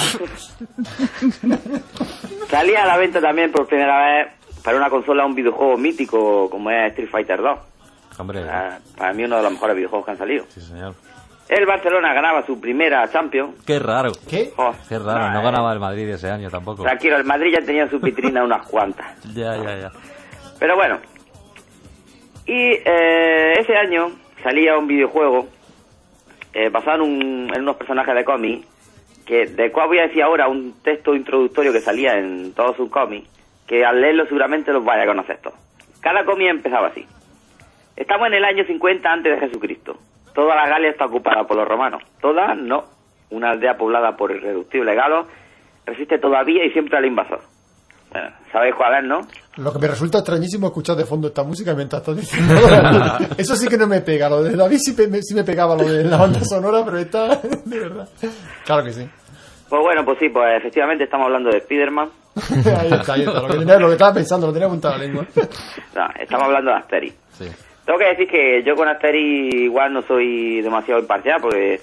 Salía a la venta también por primera vez para una consola un videojuego mítico como es Street Fighter dos. Hombre, Ah, para mí uno de los mejores videojuegos que han salido. sí, señor. El Barcelona ganaba su primera Champions. Qué raro. ¿Qué? Oh, Qué raro, no eh, ganaba el Madrid ese año tampoco. Tranquilo, el Madrid ya tenía en su vitrina unas cuantas. Ya, ya, ya. Pero bueno. Y eh, ese año salía un videojuego eh, basado en, un- en unos personajes de cómic, que de cual voy a decir ahora un texto introductorio que salía en todos sus cómics, que al leerlo seguramente los vaya a conocer todos. Cada cómic empezaba así. Estamos en el año cincuenta antes de Jesucristo. Toda la Galia está ocupada por los romanos. Toda no. Una aldea poblada por irreductibles galos resiste todavía y siempre al invasor. Bueno, ¿sabéis cuál es, no? Lo que me resulta extrañísimo escuchar de fondo esta música mientras estás diciendo. Eso sí que no me pega. Lo de David sí, pe- me, sí me pegaba lo de la banda sonora, pero esta, de verdad. Claro que sí. Pues bueno, pues sí, pues efectivamente estamos hablando de Spider-Man. Ahí está, ahí está. Lo que, tenía- lo que estaba pensando, lo tenía apuntado a la lengua. No, estamos hablando de Asterix. Sí. Tengo que decir que yo con Asterix igual no soy demasiado imparcial, porque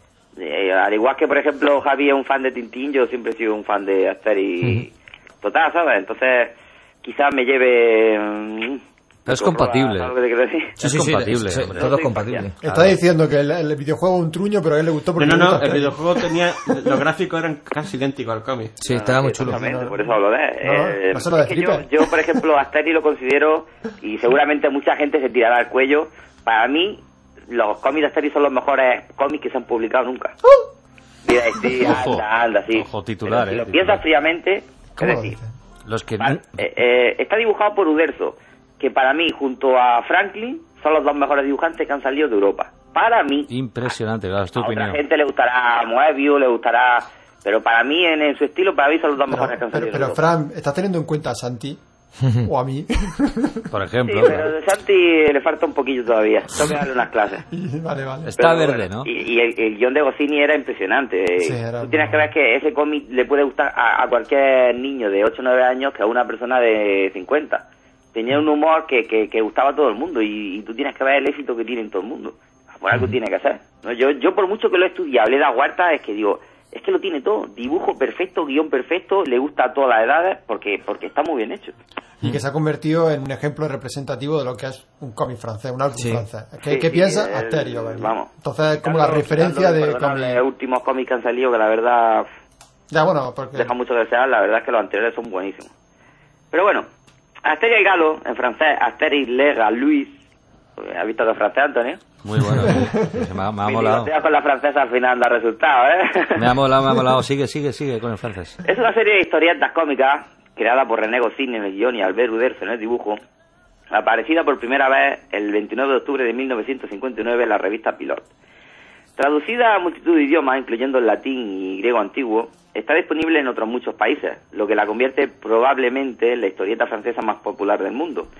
eh, al igual que, por ejemplo, Javi es un fan de Tintín, yo siempre he sido un fan de Asterix total, ¿sabes? Entonces, quizás me lleve... mm, Es controla, compatible. ¿sabes lo que te quiero decir? Es compatible, sí, hombre. todo es compatible. Está diciendo que el, el videojuego es un truño, pero a él le gustó porque No, no, le no, gusta el Asterix. videojuego tenía... Los gráficos eran casi idénticos al cómic. Sí, estaba muy chulo. Exactamente, por eso hablo de él. No, no, Eh, no se lo es que yo, describe. yo, por ejemplo, Asterix lo considero, y seguramente mucha gente se tirará al cuello, para mí, los cómics de Asterix son los mejores cómics que se han publicado nunca. Mira, sí, Ojo. anda, anda, sí. Ojo, titular, Pero si eh, lo titular. piensas fríamente, ¿Cómo es lo decir, dice? Los que... Vale, eh, eh, está dibujado por Uderzo, que para mí, junto a Franklin, son los dos mejores dibujantes que han salido de Europa. Para mí, Impresionante, claro, es tu a otra opinión. gente le gustará Moebius, le gustará... Pero para mí, en, en su estilo, para mí son los dos mejores que Pero, han pero, salido de pero, Europa. Fran, ¿estás teniendo en cuenta a Santi? ¿O a mí? Por Sí, ejemplo. pero de Santi le falta un poquillo todavía. Tengo que darle unas clases. Vale, vale. Está Pero verde, bueno, ¿no? Y, y el, el guión de Goscinny era impresionante. Sí, era Tú tienes que muy- ver que ese cómic le puede gustar a, a cualquier niño de ocho o nueve años que a una persona de cincuenta. Tenía un humor que, que, que gustaba a todo el mundo y, y tú tienes que ver el éxito que tiene en todo el mundo. Por algo tiene que ser. ¿no? Yo, yo por mucho que lo he estudiado, le he dado vueltas, es que digo, es que lo tiene todo. Dibujo perfecto, guión perfecto, le gusta a todas las edades porque, porque está muy bien hecho. Y que se ha convertido en un ejemplo representativo de lo que es un cómic francés, un álbum Sí. francés. ¿Qué, Sí, qué sí, piensa? el- Asterio, ¿verdad? vamos. Entonces es como la Quitando- referencia quitando de los perdonables cómic. últimos cómics que han salido, que la verdad Ya, bueno, porque... deja mucho que desear, la verdad es que los anteriores son buenísimos. Pero bueno, Asterix y Galo, en francés, Asterix le Galuis. ¿Has visto que es francés, Antonio? Muy bueno, sí. Sí, me ha, me ha Mi molado. ligoteo con la francesa al final da resultado, ¿eh? Me ha molado, me ha molado. Sigue, sigue, sigue con el francés. Es una serie de historietas cómicas creada por René Goscinny en el guión y Albert Uderzo en el dibujo, aparecida por primera vez el veintinueve de octubre de mil novecientos cincuenta y nueve en la revista Pilot. Traducida a multitud de idiomas, incluyendo el latín y griego antiguo, está disponible en otros muchos países, lo que la convierte probablemente en la historieta francesa más popular del mundo.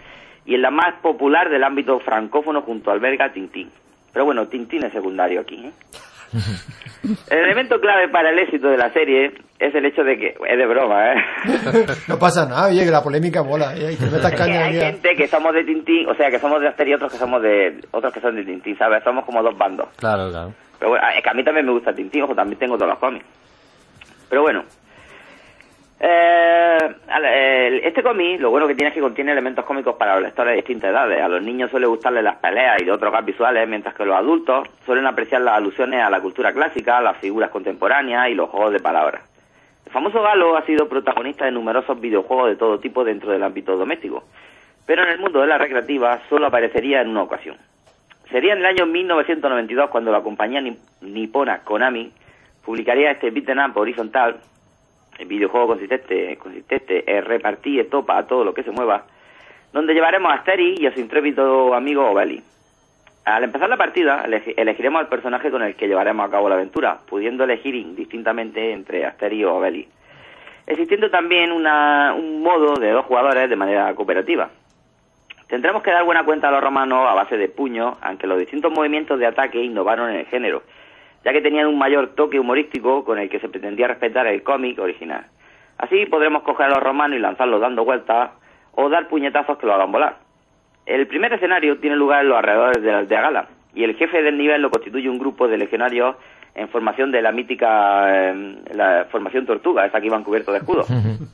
y en la más popular del ámbito francófono junto al belga Tintín. Pero bueno, Tintín es secundario aquí, ¿eh? El elemento clave para el éxito de la serie es el hecho de que... Es de broma, ¿eh? No pasa nada, oye, que la polémica mola. ¿eh? Y que metas Es que caña hay aquí a- gente que somos de Tintín, o sea, que somos de Aster y otros que somos de... Otros que son de Tintín, ¿sabes? Somos como dos bandos. Claro, claro. Pero bueno, es que a mí también me gusta Tintín, ojo, también tengo todos los cómics. Pero bueno... Eh, este cómic, lo bueno que tiene es que contiene elementos cómicos para los lectores de distintas edades. A los niños suele gustarles las peleas y de otros gags visuales, mientras que los adultos suelen apreciar las alusiones a la cultura clásica, las figuras contemporáneas y los juegos de palabras. El famoso Galo ha sido protagonista de numerosos videojuegos de todo tipo dentro del ámbito doméstico, pero en el mundo de la recreativa solo aparecería en una ocasión. Sería en el año mil novecientos noventa y dos cuando la compañía nipona Konami publicaría este beat'em up horizontal. El videojuego consistente, consistente en repartir estopa a todo lo que se mueva, donde llevaremos a Asterix y a su intrépido amigo Obelix. Al empezar la partida, eleg elegiremos al personaje con el que llevaremos a cabo la aventura, pudiendo elegir indistintamente entre Asterix o Obelix, existiendo también una, un modo de dos jugadores de manera cooperativa. Tendremos que dar buena cuenta a los romanos a base de puños, aunque los distintos movimientos de ataque innovaron en el género, ya que tenían un mayor toque humorístico con el que se pretendía respetar el cómic original. Así podremos coger a los romanos y lanzarlos dando vueltas o dar puñetazos que lo hagan volar. El primer escenario tiene lugar en los alrededores de la aldea Gala, y el jefe del nivel lo constituye un grupo de legionarios en formación de la mítica eh, la formación Tortuga, esa que iban cubiertos de escudos.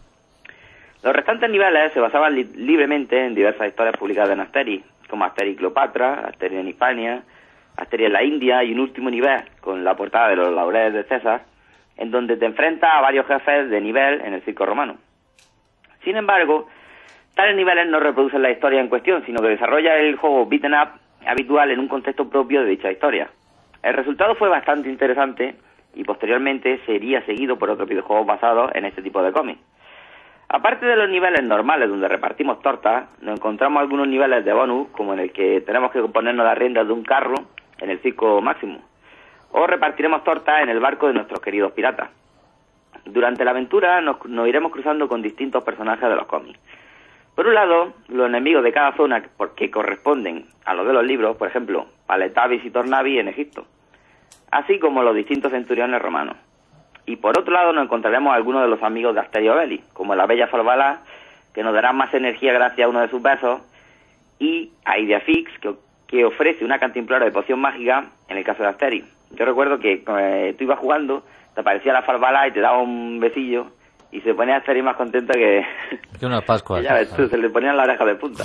Los restantes niveles se basaban li libremente en diversas historias publicadas en Asterix, como Asterix y Cleopatra, Asterix en Hispania, Asterix en la India y un último nivel con la portada de los laureles de César, en donde te enfrentas a varios jefes de nivel en el circo romano. Sin embargo, tales niveles no reproducen la historia en cuestión, sino que desarrolla el juego beat'em up habitual en un contexto propio de dicha historia. El resultado fue bastante interesante y posteriormente sería seguido por otros videojuegos basados en este tipo de cómics. Aparte de los niveles normales donde repartimos tortas, nos encontramos algunos niveles de bonus, como en el que tenemos que ponernos las riendas de un carro en el circo máximo, o repartiremos tortas en el barco de nuestros queridos piratas. Durante la aventura nos, nos iremos cruzando con distintos personajes de los cómics. Por un lado, los enemigos de cada zona que corresponden a los de los libros, por ejemplo, Paletavis y Tornavis en Egipto, así como los distintos centuriones romanos. Y por otro lado nos encontraremos a algunos de los amigos de Asterix y Obelix, como la bella Farfalla, que nos dará más energía gracias a uno de sus besos, y a Ideafix, que que ofrece una cantimplora de poción mágica en el caso de Asterix. Yo recuerdo que eh, tú ibas jugando, te aparecía la Farfalla y te daba un besillo y se ponía Asterix más contento que... Que unas Pascuas. Ya ves tú, se le ponían la oreja de punta.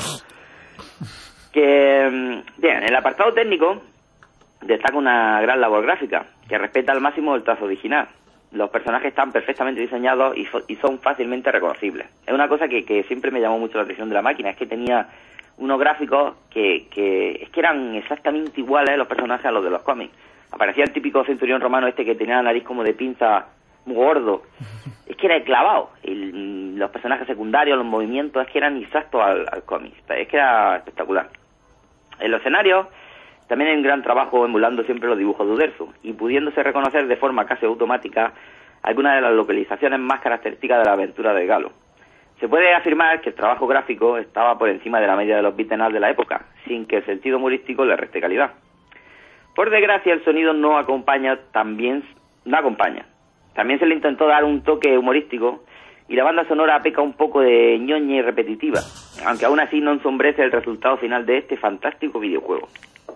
Que, bien, en el apartado técnico destaca una gran labor gráfica, que respeta al máximo el trazo original. Los personajes están perfectamente diseñados y, y son fácilmente reconocibles. Es una cosa que, que siempre me llamó mucho la atención de la máquina, es que tenía unos gráficos que, que es que eran exactamente iguales los personajes a los de los cómics. Aparecía el típico centurión romano este que tenía la nariz como de pinza, muy gordo. Es que era clavado. El, los personajes secundarios, los movimientos, es que eran exactos al, al cómic. Es que era espectacular. En los escenarios también hay un gran trabajo emulando siempre los dibujos de Uderzo y pudiéndose reconocer de forma casi automática algunas de las localizaciones más características de la aventura de Galo. Se puede afirmar que el trabajo gráfico estaba por encima de la media de los beat'em up de la época, sin que el sentido humorístico le reste calidad. Por desgracia, el sonido no acompaña, también no acompaña. También se le intentó dar un toque humorístico y la banda sonora peca un poco de ñoña y repetitiva, aunque aún así no ensombrece el resultado final de este fantástico videojuego.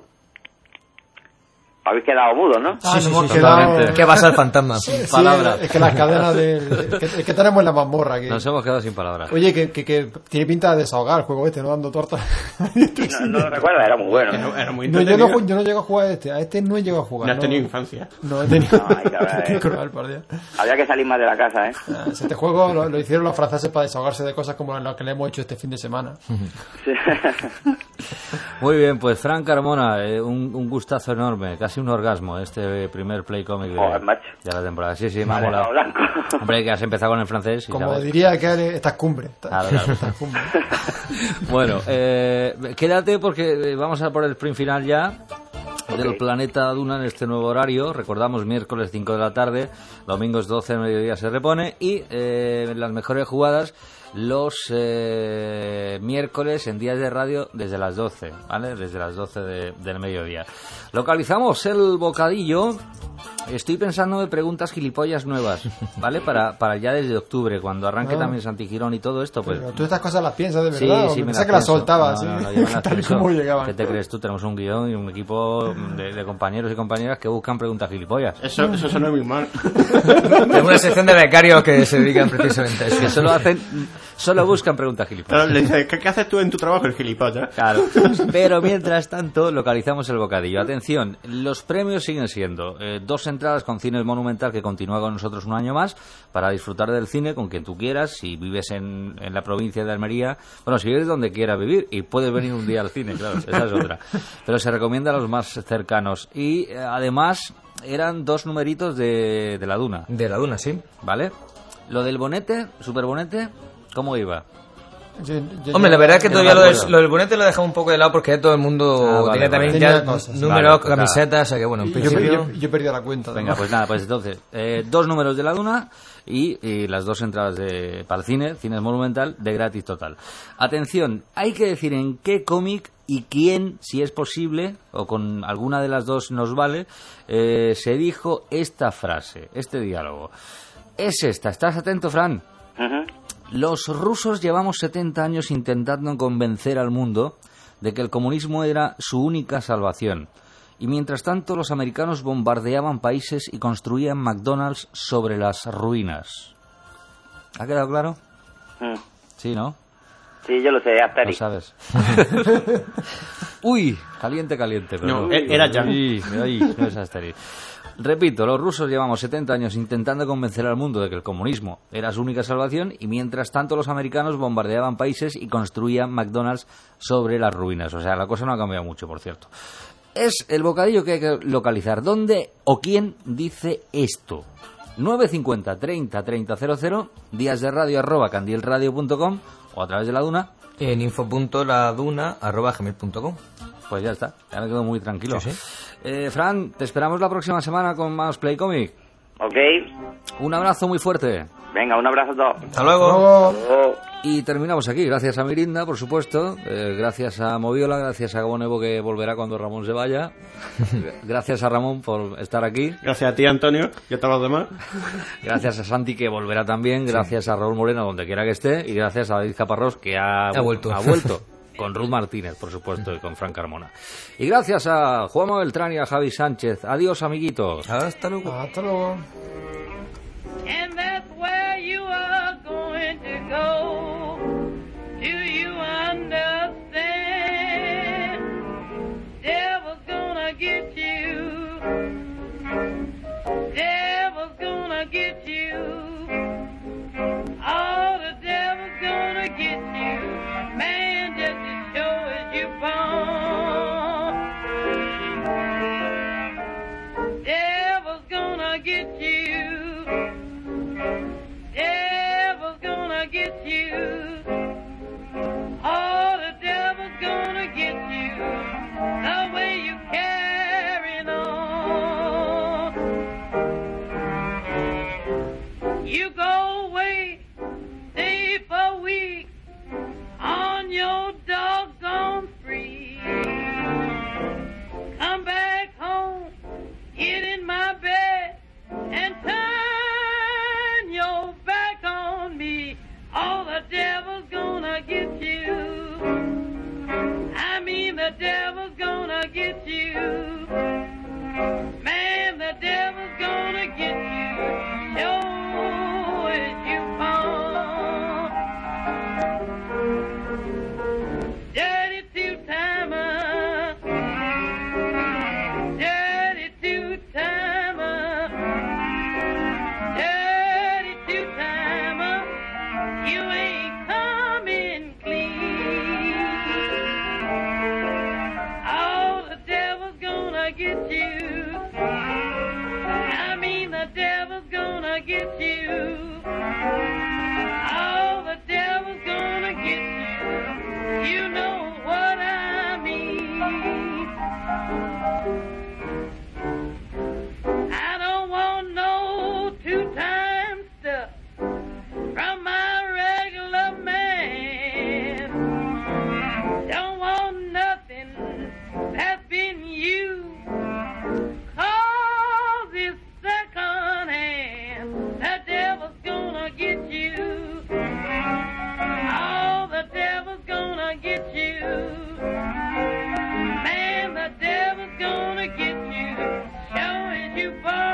Habéis quedado mudos, ¿no? Ah, Sí, nos sí, hemos sí, quedado... totalmente. ¿Qué pasa el fantasma? Sí, Palabras. es que las cadenas del... Es que, es que tenemos en la mazmorra aquí. Nos hemos quedado sin palabras. Oye, que, que, que tiene pinta de desahogar el juego este, ¿no? Dando tortas. No, no lo recuerdo, era muy bueno. Era, era muy No, yo, entretenido. no, ju- yo no llego a jugar a este. A este no he llegado a jugar. No has no, tenido infancia. No he tenido. Ay, cabrón. Qué cruel, por Dios. Había que salir más de la casa, ¿eh? Ah, Este juego lo, lo hicieron los franceses para desahogarse de cosas como las que le hemos hecho este fin de semana. Muy bien, pues Fran Carmona, eh, un, un gustazo enorme, casi un orgasmo este primer play comic de, Joder, macho. de la temporada. Sí, sí, me ha Vale, molado. no, blanco. Hombre, que has empezado con el francés. y Como sabes. diría que eres- esta es cumbre. Esta- Claro, claro. esta es cumbre. Bueno, eh, quédate porque vamos a por el sprint final ya del Ok. Planeta Duna en este nuevo horario. Recordamos, miércoles cinco de la tarde, domingos doce de mediodía se repone y eh, las mejores jugadas los eh, miércoles en días de radio desde las doce, ¿vale? Desde las doce de, del mediodía. Localizamos el bocadillo. Estoy pensando en preguntas gilipollas nuevas, ¿vale? Para, para ya desde octubre, cuando arranque No. también Santi Girón y todo esto, pues... Pero tú estas cosas las piensas de Sí, verdad. sí, ¿O me pensás las que las pienso. soltabas, No, ¿sí? no, no, yo me las Tal y pienso. como llegaban. ¿Qué te crees tú? Tenemos un guión y un equipo de, de compañeros y compañeras que buscan preguntas gilipollas. Eso, eso suena muy mal. Tengo una sección de becarios que se dedican precisamente a eso. Que solo hacen, solo buscan preguntas Claro, gilipollas. le dices, ¿qué, ¿qué haces tú en tu trabajo, el gilipollas? Claro. Pero mientras tanto, localizamos el bocadillo. Atención, los premios siguen siendo eh, dos entradas con Cines Monumental, que continúa con nosotros un año más, para disfrutar del cine con quien tú quieras. Si vives en, en la provincia de Almería, bueno, si vives donde quieras vivir y puedes venir un día al cine, claro, esa es otra. Pero se recomienda a los más cercanos. Y eh, además eran dos numeritos de, de la Duna, De la Duna, sí. ¿vale? Lo del bonete, super bonete, ¿cómo iba? Yo- yo- Hombre, la verdad es que yo todavía no lo me del, acuerdo. lo del bonete lo dejamos un poco de lado porque todo el mundo Ah, vale, tiene también vale. ya Tenía cosas. números, Vale, camisetas, o sea que bueno, en yo, principio... yo- yo he perdido la cuenta. Venga, ¿no? pues nada, pues entonces, eh, dos números de la Duna y, y las dos entradas de, para el cine, Cines Monumental, de gratis total. Atención, hay que decir en qué cómic y quién, si es posible, o con alguna de las dos nos vale, eh, se dijo esta frase, este diálogo. Es esta, ¿estás atento, Fran? Ujú. Los rusos llevamos setenta años intentando convencer al mundo de que el comunismo era su única salvación. Y mientras tanto los americanos bombardeaban países y construían McDonald's sobre las ruinas. ¿Ha quedado claro? Mm. Sí, ¿no? Sí, yo lo sé, Lo Asterix. sabes. Uy, caliente, caliente. Pero No, era ya. Uy, ay, no es Asterix. Repito, los rusos llevamos setenta años intentando convencer al mundo de que el comunismo era su única salvación y mientras tanto los americanos bombardeaban países y construían McDonald's sobre las ruinas. O sea, la cosa no ha cambiado mucho, por cierto. Es el bocadillo que hay que localizar. ¿Dónde o quién dice esto? nueve cincuenta, treinta, treinta, cero cero, días de radio arroba candielradio punto com o a través de la Duna. En info.laduna arroba gmail punto com. Pues ya está, ya me quedo muy tranquilo. Sí, sí. Eh, Fran, te esperamos la próxima semana con más Play Comic. Ok. Un abrazo muy fuerte. Venga, un abrazo a todos. Hasta luego. Luego- Oh. Y terminamos aquí, gracias a Mirinda, por supuesto, eh, gracias a Moviola, gracias a Gabón Evo, que volverá cuando Ramón se vaya, gracias a Ramón por estar aquí, Gracias a ti, Antonio, y a todos los demás. gracias a Santi, que volverá también, gracias a Raúl Moreno, donde quiera que esté, y gracias a David Caparrós, que ha, Ha vuelto. ha vuelto, con Ruth Martínez, por supuesto, y con Fran Carmona. Y gracias a Juanma Beltrán y a Javi Sánchez. Adiós, amiguitos. Hasta luego. Hasta luego. And that's where you are going to go. Do you understand? Devil's gonna get you. Devil's gonna get you. Oh, the devil's gonna get you. Man, just as sure as you're born. Devil's gonna get you. Devil's gonna get you. Oh, the devil's gonna get you. The way you carrying on. You go away day for week on your doggone free. Come back home, get in my bed, and turn your back on me. Oh, the devil's gonna get you. I mean, the devil's gonna get you. Man, the devil's gonna get you. Sure as you born. Dirty two-timer. Dirty two-timer. Dirty two-timer. You ain't coming clean. Oh, the devil's gonna get you. I mean, the devil's gonna get you. Oh, the devil's gonna get you. You know what I mean. I don't want no two-time stuff from my regular man. jukebox.